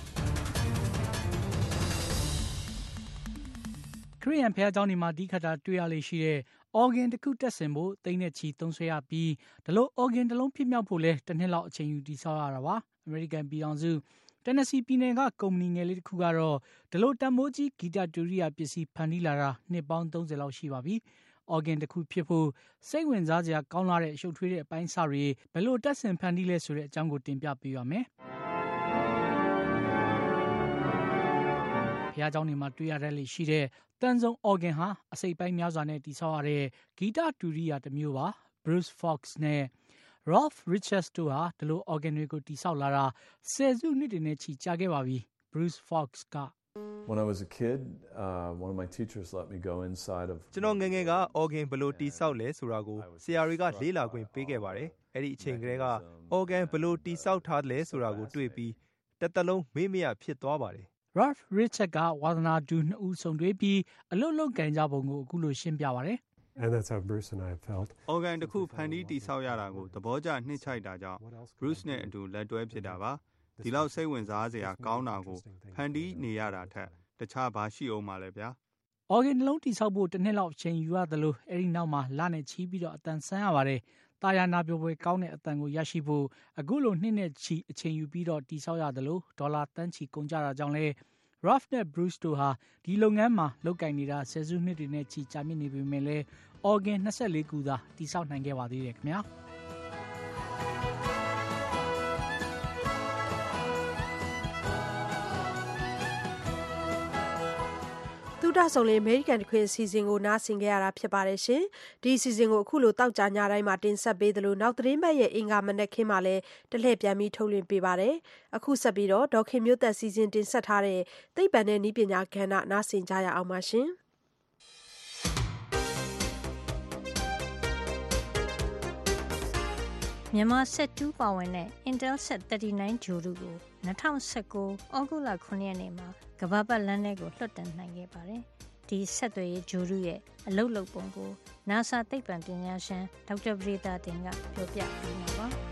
[SPEAKER 4] ခရစ်ယာန်ဘုရားကျောင်းဒီမှာဒီခါတာတွေ့ရလေရှိတဲ့ organ တစ်ခုတက်ဆင်ဖို့တိတ်နဲ့ချီသုံးဆွဲရပြီးဒီလို organ တစ်လုံးဖြစ်မြောက်ဖို့လဲတစ်နှစ်လောက်အချိန်ယူတည်ဆောက်ရတာပါ။ American ပြည်ထောင်စု Tennessee ပြည်နယ်ကကုမ္ပဏီငယ်လေးတစ်ခုကတော့ဒီလိုတန်မိုးကြီးဂီတတူရိယာပစ္စည်းဖန်တီးလာတာနှစ်ပေါင်း၃၀လောက်ရှိပါပြီ။ organ တစ်ခုဖြစ်ဖို့စိတ်ဝင်စားစရာကောင်းလာတဲ့ရှုပ်ထွေးတဲ့အပိုင်းအစတွေဘယ်လိုတက်ဆင်ဖန်တီးလဲဆိုတဲ့အကြောင်းကိုတင်ပြပေးပါမယ်။ဘုရားကျောင်းတွေမှာတွေ့ရတဲ့လေရှိတဲ့တန်ဆုံ organ ဟာအစိပ်ပိုင်းများစွာနဲ့တည်ဆောက်ရတဲ့ဂီတတူရိယာတစ်မျိုးပါ။ Bruce Fox နဲ့ Ralph Richards တို့ဟာဒီလို organ တွေကိုတည်ဆောက်လာတာဆယ်စုနှစ်တွေနဲ့ချီကြာခဲ့ပါပြီ။ Bruce Fox က
[SPEAKER 14] When I was a kid, uh, one of my teachers let me go inside of
[SPEAKER 13] ကျွန်တော်ငယ်ငယ်က organ ဘယ်လိုတည်ဆောက်လဲဆိုတာကိုဆရာတွေကလေ့လာခွင့်ပေးခဲ့ပါတယ်။အဲ့ဒီအချိန်ကလေးက organ ဘယ်လိုတည်ဆောက်ထားလဲဆိုတာကိုတွေ့ပြီးတစ်သက်လုံးမေ့မရဖြစ်သွားပါတယ်
[SPEAKER 4] ။ Ralph Richards ကဝါသနာတူနှစ်ဦးဆုံတွေ့ပြီးအလွတ်လွတ်ကန်ကြပုံကိုအခုလိုရှင်းပြပါတယ်။
[SPEAKER 27] And that's how Bruce and I have felt.
[SPEAKER 28] organ တစ်ခုဖန်တီးတည်ဆောက်ရတာကိုသဘောကျနှိမ့်ချိုက်တာကြောင့် Bruce နဲ့အတူလက်တွဲဖြစ်တာပါ။ဒီလောက်စိတ်ဝင်စားစရာကောင်းတာကိုဖန်တီးနေရတာထက်တခြားဘာရှိအောင်မလဲဗျာ
[SPEAKER 4] ။ organ နှလုံးတည်ဆောက်ဖို့တစ်နှစ်လောက်အချိန်ယူရတယ်လို့အဲ့ဒီနောက်မှာလနဲ့ချီပြီးတော့အတန်ဆန်းရပါတယ်။တာယာနာပြပွဲကောင်းတဲ့အတန်ကိုရရှိဖို့အခုလိုနှစ်နဲ့ချီအချိန်ယူပြီးတော့တည်ဆောက်ရတယ်လို့ဒေါ်လာတန်းချီကုန်ကြတာကြောင့်လဲRalph နဲ့ Bruce တို့ဟာဒီလုပ်ငန်းမှာလုပ်ကိုင်နေတာဆယ်စုနှစ်တွေနဲ့ချီကြာမြင့်နေပေမဲ့လည်း organ ၂၄ခုသာတည်ဆောက်နိုင်ခဲ့ပါသေးတယ်ခင်ဗျာ။
[SPEAKER 2] တာဆုံးလေးအမေရိကန်တခွင်အစီအစဉ်ကိုနားဆင်ကြရတာဖြစ်ပါတယ်ရှင်ဒီအစီအစဉ်ကိုအခုလိုတောက်ကြညတိုင်းမှာတင်ဆက်ပေးသလိုနောက်သတင်းပတ်ရဲ့အင်္ဂါမနက်ခင်းမှာလည်းတလှည့်ပြန်ပြီးထုတ်လွှင့်ပေးပါတယ်အခုဆက်ပြီးတော့ဒေါခင်မျိုးသက်စီစဉ်တင်ဆက်ထားတဲ့သိပ္ပံနဲ့နည်းပညာကဏ္ဍနားဆင်ကြရအောင်ပါရှင်
[SPEAKER 3] မြန်မာဆက်တူးပါဝင်တဲ့ Intel Set သirty nine ဂျိုရုကိုtwenty nineteenဩဂုတ်လnineရက်နေ့မှာကမ္ဘာပတ်လမ်းထဲကိုလွှတ်တင်နိုင်ခဲ့ပါတယ်။ဒီဆက်သွယ်ရေးဂျိုရုရဲ့အလုပ်လုပ်ပုံကို NASA သိပ္ပံပညာရှင်ဒေါက်တာပရိသတင်ကပြောပြပေးမှာပါ။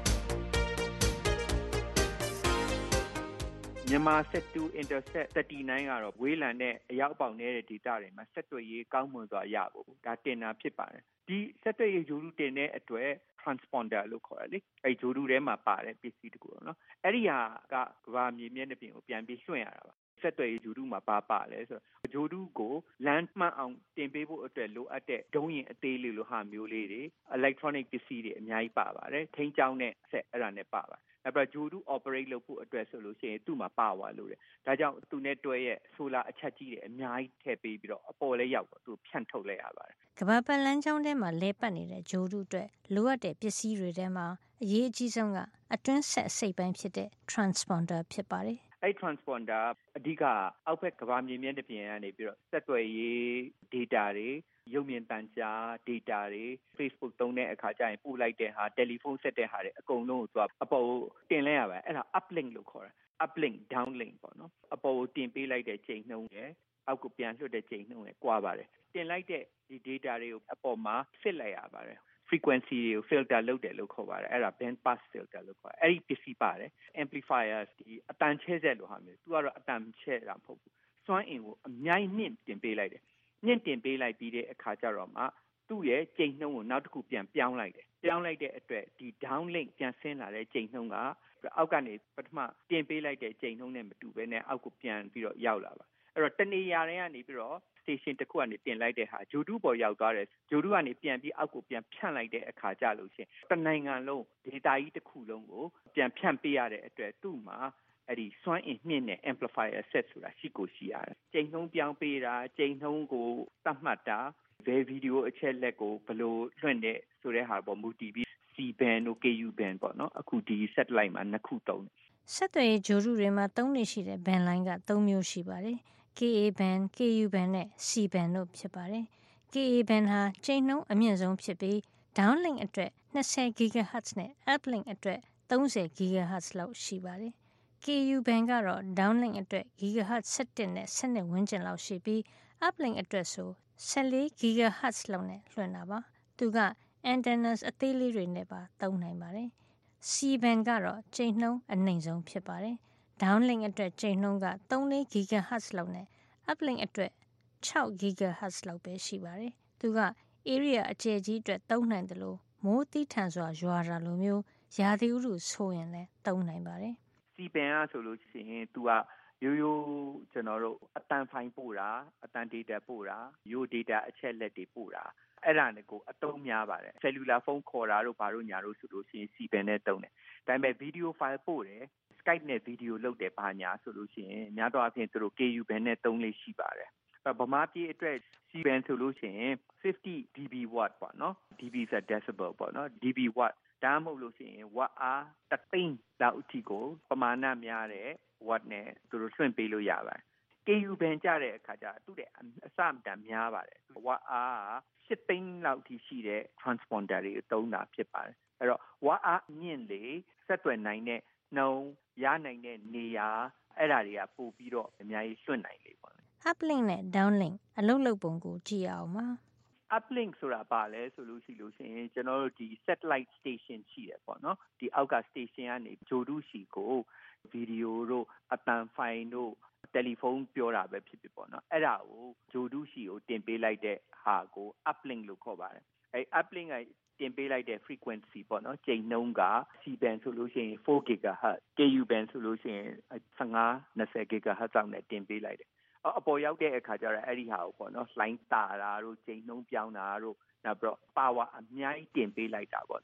[SPEAKER 5] မြန်မာဆက်တူ Intel Set thirty nineကတော့ဝေးလံတဲ့အရောက်ပေါက်နေတဲ့ data တွေမှာဆက်သွယ်ရေးကောင်းမွန်စွာရဖို့ဒါတင်တာဖြစ်ပါတယ်။ဒီဆက်သွယ်ရေးဂျိုရုတင်တဲ့အတွက် transponder လို့ခေါ်တယ်လေအဲဂျိုရုထဲမှာပါတယ်ပစ္စည်းတကူတော့နော်အဲ့ဒီဟာကကဘာမြေမျက်နှာပြင်ကိုပြန်ပြီးလွှင့်ရတာပါဆက်သွယ်ရေးဂျိုရုမှာပါပါလဲဆိုတော့ဂျိုရုကိုလမ်းမှန်အောင်တင်ပေးဖို့အတွက်လိုအပ်တဲ့ဒုံးရင်အသေးလေးလိုဟာမျိုးလေးတွေ electronic ပစ္စည်းတွေအများကြီးပါပါတယ်ထိန်းကျောင်းတဲ့ဆက်အဲ့ဒါနဲ့ပါပါတယ်အဲ့တော့ဂျိုရု operate လုပ်ဖို့အတွက်ဆိုလို့ရှိရင်သူ့မှာပါဝါလို့တယ်ဒါကြောင့်သူနဲ့တွဲရဲ့ solar အချက်ကြီးတွေအများကြီးထည့်ပေးပြီးတော့အပေါ်လဲရောက်တော့သူဖြန့်ထုတ်လိုက်ရပါတယ်
[SPEAKER 3] ကမ္ဘာပတ်လမ်းကြောင်းထဲမှာလဲပတ်နေတဲ့ဂျိုရုအတွက်လိုအပ်တဲ့ပစ္စည်းတွေထဲမှာအရေးအကြီးဆုံးကအတွင်းဆက်အစိတ်ပိုင်းဖြစ်တဲ့ transponder ဖြစ်ပါတယ်
[SPEAKER 5] အဲ့ transponder အဓိကအောက်ဘက်ကမ္ဘာမြေမျက်နှာပြင်ကနေပြီးတော့ဆက်သွယ်ရေး data တွေရုပ်မြင်သံကြား data တွေ Facebook သုံးတဲ့အခါကျရင်ပို့လိုက်တဲ့ဟာ telephone ဆက်တဲ့ဟာတွေအကုန်လုံးကိုသူကအပေါ်တင်လဲရပါတယ်အဲ့ဒါ uplink လို့ခေါ်တယ် uplink downlink ပေါ့နော်အပေါ်ကိုတင်ပေးလိုက်တဲ့ချိန်နှုန်းရယ်အောက်ကိုပြန်လွှတ်တဲ့ချိန်နှုန်းရယ်ကွာပါတယ်တင်လိုက်တဲ့ဒီ data တွေကိုအပေါ်မှာ fit လိုက်ရပါတယ် frequency တွေကို filter လုပ်တယ်လို့ခေါ်ပါတယ်အဲ့ဒါ band pass filter လို့ခေါ်တယ်အဲ့ဒီပစ္စည်းပါတယ် amplifier ဒီအတန်ချဲဆက်လို့ဟာမျိုးသူကတော့အတန်ချဲတာမဟုတ်ဘူးစွမ်းအင်ကိုအများကြီးမြင့်တင်ပေးလိုက်တယ်မြင့်တင်ပေးလိုက်ပြီးတဲ့အခါကျတော့မှသူ့ရဲ့ချိန်နှုန်းကိုနောက်တစ်ခုပြန်ပြောင်းလိုက်တယ်ပြောင်းလိုက်တဲ့အတွက်ဒီ downlink ပြန်ဆင်းလာတဲ့ချိန်နှုန်းကအောက်ကနေပထမတင်ပေးလိုက်တဲ့ချိန်နှုန်းနဲ့မတူဘဲနဲ့အောက်ကိုပြန်ပြီးတော့ရောက်လာပါအဲ့တော့တနေရာတွေကနေပြီးတော့ station တစ်ခုကနေတင်လိုက်တဲ့ဟာဂျိုတုပေါ်ရောက်သွားတယ်ဂျိုတုကနေပြန်ပြီးအောက်ကိုပြန်ဖြန့်လိုက်တဲ့အခါကျလို့ရှိရင်တနိုင်ငံလုံး data ကြီးတစ်ခုလုံးကိုပြန်ဖြန့်ပေးရတဲ့အတွက်သူ့မှာအဲ့ဒီစွမ်းအင်မြင့်တဲ့ amplifier set ဆိုတာရှိကိုရှိရတယ်ချိန်နှုန်းပြောင်းပေးတာချိန်နှုန်းကိုသတ်မှတ်တာဘယ်ဗီဒီယိုအချက်လက်ကိုဘယ်လိုလွှင့်တဲ့ဆိုတဲ့ဟာပေါ်မူတည်ပြီး C band တို့ K U band ပေါ့နော်အခုဒီ satellite မှာနှစ်ခုသုံးတယ်
[SPEAKER 3] ဆက်သွယ်ရေးဂျိုရုတွေမှာသုံးနေရှိတဲ့ band line ကthreeမျိုးရှိပါတယ် K A band, K U band နဲ့ C band တို့ဖြစ်ပါတယ် K A band ဟာချိန်နှုန်းအမြင့်ဆုံးဖြစ်ပြီး downlink အတွက်twenty gigahertz နဲ့ uplink အတွက်thirty gigahertz လောက်ရှိပါတယ် K U band ကတော့ downlink အတွက် gigahertz sevenနဲ့twelveဝန်းကျင်လောက်ရှိပြီး uplink အတွက်ဆိုfourteen gigahertz လောက်နဲ့လွှင့်တာပါသူက antennas အသေးလေးတွေနဲ့ပါသုံးနိုင်ပါတယ် C band ကတော့ချိန်နှုန်းအနိမ့်ဆုံးဖြစ်ပါတယ် downlink အတွက်ချိန်နှုန်းကthirty gigahertz လောက်နဲ့ uplink အတွက်six gigahertz လောက်ပဲရှိပါတယ်သူက area အကျယ်ကြီးအတွက်သုံးနိုင်တယ်လို့မိုးသီးထန်စွာရွာတာလိုမျိုးရာသီဥတုဆိုရင်လည်းသုံးနိုင်ပါတယ်
[SPEAKER 5] C band ကဆိုလို့ရှိရင်သူကရိုးရိုးကျွန်တော်တို့အတန်ဖိုင်ပို့တာအတန် data ပို့တာရိုး data အချက်လက်တွေပို့တာအဲ့ဒါနဲ့ကိုအသုံးများပါတယ် cellular phone ခေါ်တာတို့ဘာတို့ညာတို့ဆိုလို့ရှိရင် C band နဲ့သုံးတယ်ဒါပေမဲ့ video file ပို့တယ် Skype နဲ့ video လုပ်တယ်ဘာညာဆိုလို့ရှိရင်များသောအားဖြင့်သူတို့ K U band နဲ့သုံးလေးရှိပါတယ်ဗမာပြည်အတွက် C band ဆိုလို့ရှိရင် fifty D B watt ပေါ့နော် D B ဆို decibel ပေါ့နော် D B watt ဒါမှမဟုတ်လို့ရှိရင် watt အားတစ်သိန်းလောက်အထိကိုပမာဏများတဲ့ watt နဲ့သူတို့လွှင့်ပေးလို့ရပါတယ် K U band ကြတဲ့အခါကျသူ့တဲ့အစမတန်များပါတယ် watt အားeightသိန်းလောက်ထိရှိတဲ့ transponder တွေသုံးတာဖြစ်ပါတယ်အဲ့တော့ watt အားမြင့်လေဆက်သွယ်နိုင်တဲ့နှုန်းရနိုင်တဲ့နေရာအဲ့ဒါတွေကပို့ပြီးတော့အများကြီးလွှင့်နိုင်လေပေါ့
[SPEAKER 3] uplink နဲ့ downlink အလုပ်လုပ်ပုံကိုကြည့်အောင်ပါ
[SPEAKER 5] uplink ဆိုတာပါလဲဆိုလို့ရှိလို့ရှိရင်ကျွန်တော်တို့ဒီ satellite station ရှိတယ်ပေါ့နော်ဒီအောက်က station ကနေဂျိုတုရှိကိုဗီဒီယိုတို့အတန်ဖိုင်တို့တယ်လီဖုန်းပြောတာပဲဖြစ်ဖြစ်ပေါ့နော်အဲ့ဒါကိုဂျိုတုရှိကိုတင်ပေးလိုက်တဲ့ဟာကို uplink လို့ခေါ်ပါတယ်အဲ uplink ကတင်ပေးလိုက်တဲ့ frequency ပေါ့နော်ချိန်နှုန်းက C band ဆိုလို့ရှိရင်four gigahertz K U band ဆိုလို့ရှိရင်fifteen twenty gigahertz လောက်နဲ့တင်ပေးလိုက်တယ်အပေါ်ရောက်တဲ့အခါကျတော့အဲ့ဒီဟာကိုပေါ့နော်လှိုင်းတာတာတို့ချိန်နှုန်းပြောင်းတာတို့နောက်ပြီးတော့ power အများကြီးတင်ပေးလိုက်တာပေါ့နော်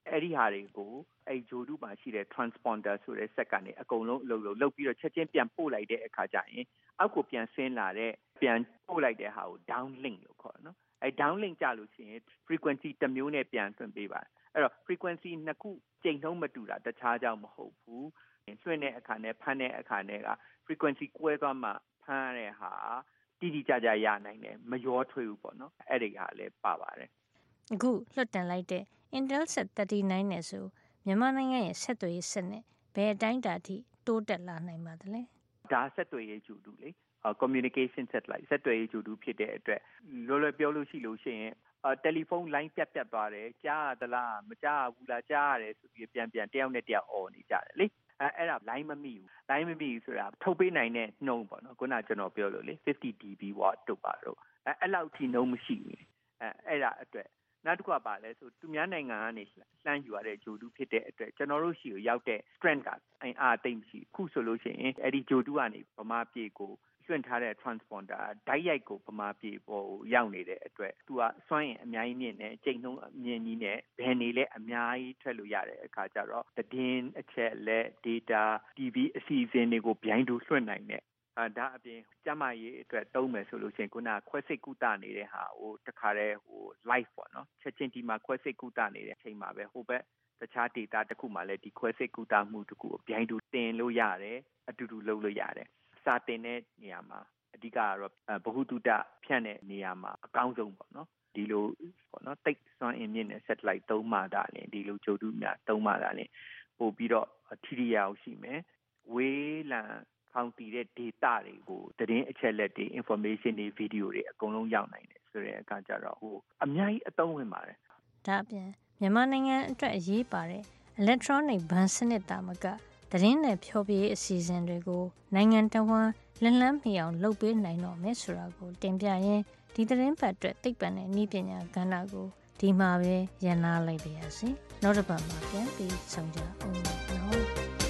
[SPEAKER 5] အဲ့ဒီဟာတွေကိုအဲ့ဂျိုဒူမှာရှိတဲ့ transponder ဆိုတဲ့စက်ကနေအကုန်လုံးအလုပ်လုပ်လုပ်ပြီးတော့ချက်ချင်းပြန်ပို့လိုက်တဲ့အခါကျရင်အောက်ကိုပြန်ဆင်းလာတဲ့ပြန်ပို့လိုက်တဲ့ဟာကို downlink လို့ခေါ်တယ်နော်အဲ့ downlink ကြလို့ရှိရင် frequency တစ်မျိုးနဲ့ပြန်လွှင့်ပေးပါတယ်အဲ့တော့ frequency နှစ်ခုချိန်နှုန်းမတူတာတခြားကြောင့်မဟုတ်ဘူးလွှင့်တဲ့အခါနဲ့ဖမ်းတဲ့အခါနဲ့က frequency ကွဲသွားမှဖမ်းရတဲ့ဟာတိတိကျကျရနိုင်တယ်မရောထွေးဘူးပေါ့နော်အဲ့ဒီဟာလည်းပါပါတယ်
[SPEAKER 3] အခုလွှတ်တင်လိုက်တဲ့ Intelsat သirty nineနဲ့ဆိုမြန်မာနိုင်ငံရဲ့ဆက်သွယ်ရေးစနစ်ဘယ်အတိုင်းအတာထိတိုးတက်လာနိုင်ပါသလဲ
[SPEAKER 5] ဒါဆက်သွယ်ရေးဂျူတူလေ communication satellite ဆက်သွယ်ရေးဂျူတူဖြစ်တဲ့အတွက်လောလောပြောလို့ရှိလို့ရှိရင်တယ်လီဖုန်းလိုင်းပြတ်ပြတ်သွားတယ်ကြားရသလားမကြားဘူးလားကြားရတယ်ဆိုပြီးပြန်ပြန်တယောက်နဲ့တယောက်អော်နေကြတယ်လေအဲအဲ့ဒါ line မမိဘူး line မမိဘူးဆိုတာထုတ်ပေးနိုင်တဲ့နှုန်းပေါ့နော်ခုနကကျွန်တော်ပြောလို့လေfifty D B watt တို့ပါတော့အဲအဲ့လောက်ထိနှုန်းမရှိဘူးအဲအဲ့ဒါအတွက်နောက်တစ်ခုကပါလဲဆိုသူများနိုင်ငံကနေလှမ်းယူရတဲ့ဂျိုတူဖြစ်တဲ့အတွက်ကျွန်တော်တို့ရှိကိုရောက်တဲ့ strength ကအင်အားသိမ့်မရှိခုဆိုလို့ရှိရင်အဲ့ဒီဂျိုတူကနေဗမာပြည်ကိုလွှင့်ထားတဲ့ transponder ဓာတ်ရိုက်ကိုဗမာပြည်ပေါ်ကိုရောက်နေတဲ့အတွက်သူကစွမ်းရင်အများကြီးမြင့်နေချိန်နှုန်းအမြင့်ကြီးနဲ့ဘယ်နေလဲအများကြီးထွက်လို့ရတဲ့အခါကျတော့သတင်းအချက်လက် data တီဗီအစီအစဉ်တွေကိုဗျိုင်းတူလွှင့်နိုင်တဲ့အဲဒါအပြင်ကျမရေးအတွက်သုံးမယ်ဆိုလို့ရှိရင်ခုနခွဲစိတ်ကုသနေတဲ့ဟာဟိုတခါတည်းဟို live ပေါ့နော်ချက်ချင်းဒီမှာခွဲစိတ်ကုသနေတဲ့အချိန်မှာပဲဟိုဘက်တခြား data တစ်ခုမှလည်းဒီခွဲစိတ်ကုသမှုတစ်ခုကိုဗျိုင်းတူတင်လို့ရတယ်အတူတူလုပ်လို့ရတယ်စာတင်တဲ့နေရာမှာအဓိကကတော့ဗဟုသုတဖြန့်တဲ့နေရာမှာအကောင်းဆုံးပေါ့နော်ဒီလိုပေါ့နော်တိတ်စွမ်းအင်မြင့်တဲ့ satellite သုံးမှသာလေဒီလိုဂျိုတူများသုံးမှသာလေပို့ပြီးတော့ထိထိရောက်ရှိမယ်ဝေးလံဖောင်တည်တဲ့ data တွေကိုသတင်းအချက်လက်တွေ information တွေ video တွေအကုန်လုံးရောက်နိုင်တယ်ဆိုတဲ့အခါကျတော့ဟိုအများကြီးအသုံးဝင်ပါတယ်
[SPEAKER 3] ဒါအပြင်မြန်မာနိုင်ငံအတွက်အရေးပါတဲ့ electronic ဘဏ်စနစ်တာမကသတင်းနဲ့ဖြောပြရေးအစီအစဉ်တွေကိုနိုင်ငံတော်ဝန်လက်လန်းမီအောင်လုပ်ပေးနိုင်တော့မယ်ဆိုတာကိုတင်ပြရင်းဒီသတင်းပတ်အတွက်သိပ္ပံနဲ့နည်းပညာကဏ္ဍကိုဒီမှာပဲရန်နာလိုက်ပါရစေနောက်တစ်ပတ်မှာပြန်ပြီးဆုံကြအောင်နော်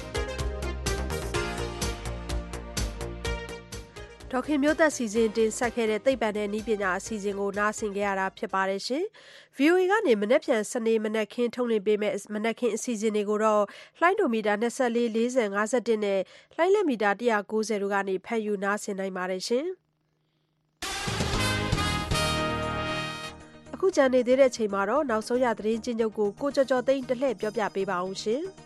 [SPEAKER 2] ဒေါခင်မျိုးသက်စီစဉ်တင်ဆက်ခဲ့တဲ့သိပ္ပံနဲ့နည်းပညာအစီအစဉ်ကိုနားဆင်ကြရတာဖြစ်ပါတယ်ရှင်။ V O A ကနေမနက်ဖြန်စနေမနက်ခင်းထုတ်လွှင့်ပေးမယ့်မနက်ခင်းအစီအစဉ်တွေကိုတော့လှိုင်းဒိုမီတာနှစ်၄ ၄၀ ၅၁နဲ့လှိုင်းလက်မီတာone ninetyတို့ကနေဖတ်ယူနားဆင်နိုင်ပါတယ်ရှင်။အခုကြံနေသေးတဲ့အချိန်မှာတော့နောက်ဆုံးရသတင်းချင်းချုပ်ကိုကိုကျော်ကျော်သိန်းတလှည့်ပြောပြပေးပါအောင်ရှင်။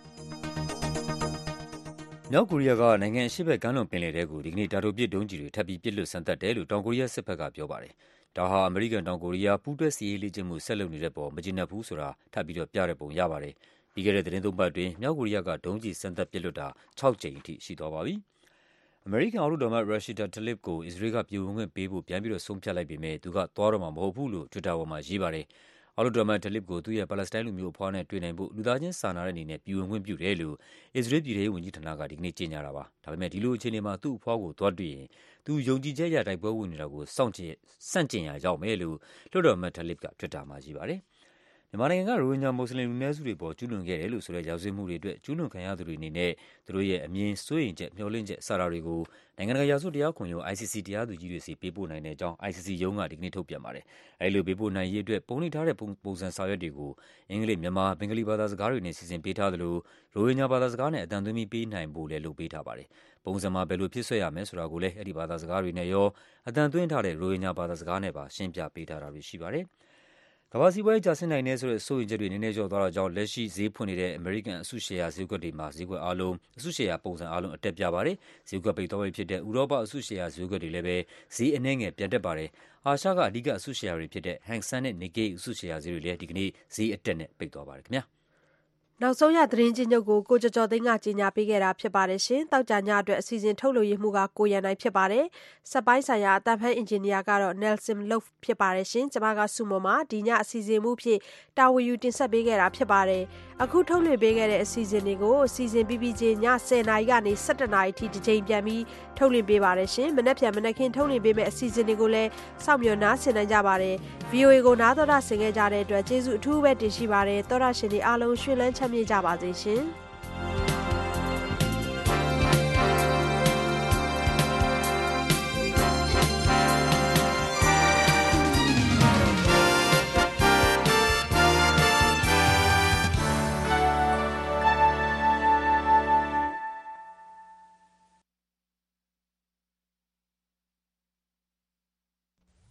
[SPEAKER 1] မြောက်ကိုရီးယားကနိုင်ငံအရှေ့ဘက်ကမ်းလွန်ပင်လယ်ထဲကိုဒီကနေ့တာတိုပစ်ဒုံးကျည်တွေထပ်ပြီးပစ်လွှတ်စမ်းသပ်တယ်လို့တောင်ကိုရီးယားစစ်ဘက်ကပြောပါတယ်။ဒါဟာအမေရိကန်တောင်ကိုရီးယားပူးတွဲစစ်ရေးလေ့ကျင့်မှုဆက်လုပ်နေတဲ့ပေါ်မကျေနပ်ဘူးဆိုတာထပ်ပြီးတော့ပြတဲ့ပုံရပါတယ်။ပြီးခဲ့တဲ့သတင်းသုံးပတ်အတွင်းမြောက်ကိုရီးယားကဒုံးကျည်စမ်းသပ်ပစ်လွှတ်တာ၆ကြိမ်အထိရှိသွားပါပြီ။အမေရိကန်အောက်လွှတ်တော်မှ Rashida Tlaib ကိုအစ္စရေးကပြည်ဝင်ခွင့်ပေးဖို့ပြန်ပြီးတော့ဆုံးဖြတ်လိုက်ပေမဲ့သူကသွားတော့မှာမဟုတ်ဘူးလို့ Twitter ပေါ်မှာရေးပါတယ်။အောက်လွှတ်တော်မှ Tlaib ကိုသူ့ရဲ့ပါလက်စတိုင်းလူမျိုးအဖွားနဲ့တွေ့နိုင်ဖို့လူသားချင်းစာနာတဲ့အနေနဲ့ပြည်ဝင်ခွင့်ပြုတယ်လို့အစ္စရေးပြည်ထောင်စုဝန်ကြီးဌာနကဒီကနေ့ကြေညာတာပါ။ဒါပေမဲ့ဒီလိုအခြေအနေမှာသူ့အဖွားကိုသွားတွေ့ရင်သူယုံကြည်ချက်ရတိုက်ပွဲဝင်နေတာကိုစောင့်ကြည့်စန့်ကျင်ရရောက်မယ်လို့လွှတ်တော်မှ Tlaib က Twitter မှာရေးပါတယ်။မြန်မာနိုင်ငံကရိုဟင်ဂျာမွတ်စလင်လူနည်းစုတွေပေါ်ကျူးလွန်ခဲ့တယ်လို့ဆိုတဲ့ရာဇဝတ်မှုတွေအတွက်ကျူးလွန်ခံရသူတွေအနေနဲ့သူတို့ရဲ့အမြင်စိုးရိမ်ချက်မျှော်လင့်ချက်စတာတွေကိုနိုင်ငံတကာရာဇဝတ်တရားခုံရုံး I C C တရားသူကြီးတွေစီပေးပို့နိုင်တဲ့အကြောင်း I C C ရုံးကဒီကနေ့ထုတ်ပြန်ပါတယ်။အဲဒီလိုပေးပို့နိုင်ရေးအတွက်ပုံနှိပ်ထားတဲ့ပုံစံစာရွက်တွေကိုအင်္ဂလိပ်မြန်မာဘင်္ဂလီဘာသာစကားတွေနဲ့စီစဉ်ပေးထားသလိုရိုဟင်ဂျာဘာသာစကားနဲ့အတန်သွင်းပြီးပေးနိုင်ဖို့လည်းလုပ်ပေးထားပါတယ်။ပုံစံမှာဘယ်လိုဖြစ်ဆွဲရမယ်ဆိုတာကိုလည်းအဲဒီဘာသာစကားတွေနဲ့ရောအတန်သွင်းထားတဲ့ရိုဟင်ဂျာဘာသာစကားနဲ့ပါရှင်းပြပေးထားတာတွေရှိပါတယ်။ကမ္ဘာစီးပွားရေးကျဆင်းနိုင်တဲ့ဆိုတဲ့စိုးရိမ်ချက်တွေနည်းနည်းလျော့သွားတာကြောင့်လက်ရှိဈေးဖွင့်နေတဲ့အမေရိကန်အစုရှယ်ယာဈေးကွက်တွေမှာဈေးကွက်အားလုံးအစုရှယ်ယာပုံစံအားလုံးအတက်ပြပါတယ်။ဈေးကွက်ပိတ်သွားပြီဖြစ်တဲ့ဥရောပအစုရှယ်ယာဈေးကွက်တွေလည်းပဲဈေးအနည်းငယ်ပြန်တက်ပါတယ်။အာရှကအဓိကအစုရှယ်ယာတွေဖြစ်တဲ့ Hang Seng နဲ့ Nikkei အစုရှယ်ယာဈေးတွေလည်းဒီကနေ့ဈေးအတက်နဲ့ပိတ်သွားပါတယ်ခင်ဗျာ။
[SPEAKER 2] နောက်ဆုံးရသတင်းချင်းချုပ်ကိုကိုကျော်ကျော်သိန်းကကြီးညာပေးခဲ့တာဖြစ်ပါတယ်ရှင်။တောက်ကြညအတွက်အစီအစဉ်ထုတ်လို့ရမှုကကိုရန်နိုင်ဖြစ်ပါတယ်။စက်ပိုင်းဆိုင်ရာအတန်ဖန်အင်ဂျင်နီယာကတော့ Nelson Love ဖြစ်ပါတယ်ရှင်။ကျွန်မကစုမမှာဒီညအစီအစဉ်မှုဖြစ်တာဝန်ယူတင်ဆက်ပေးခဲ့တာဖြစ်ပါတယ်။အခုထုတ်လွှင့်ပေးခဲ့တဲ့အစီအစဉ်တွေကိုအစီအစဉ်ပြီးပြီးချင်းညtenနာရီကနေsevenနာရီထိတစ်ချိန်ပြန်ပြီးထုတ်လွှင့်ပေးပါတယ်ရှင်။မနေ့ဖြန်မနေ့ကထုတ်လွှင့်ပေးမယ့်အစီအစဉ်တွေကိုလည်းစောင့်မျှော်နားဆင်နိုင်ကြပါတယ်။ V O A ကိုနားတော်တာဆင်ခဲ့ကြတဲ့အတွက်ကျေးဇူးအထူးပဲတင်ရှိပါတယ်။သောရရှင်တွေအားလုံးရွှင်လန်းချမ်းမြေ့ကြပါစေရှင်။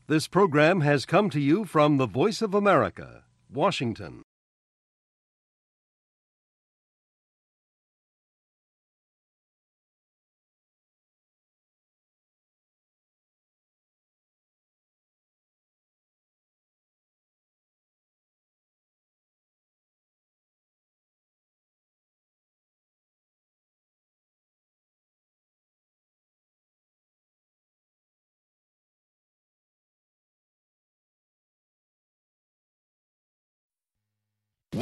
[SPEAKER 6] This program has come to you from the Voice of America, Washington.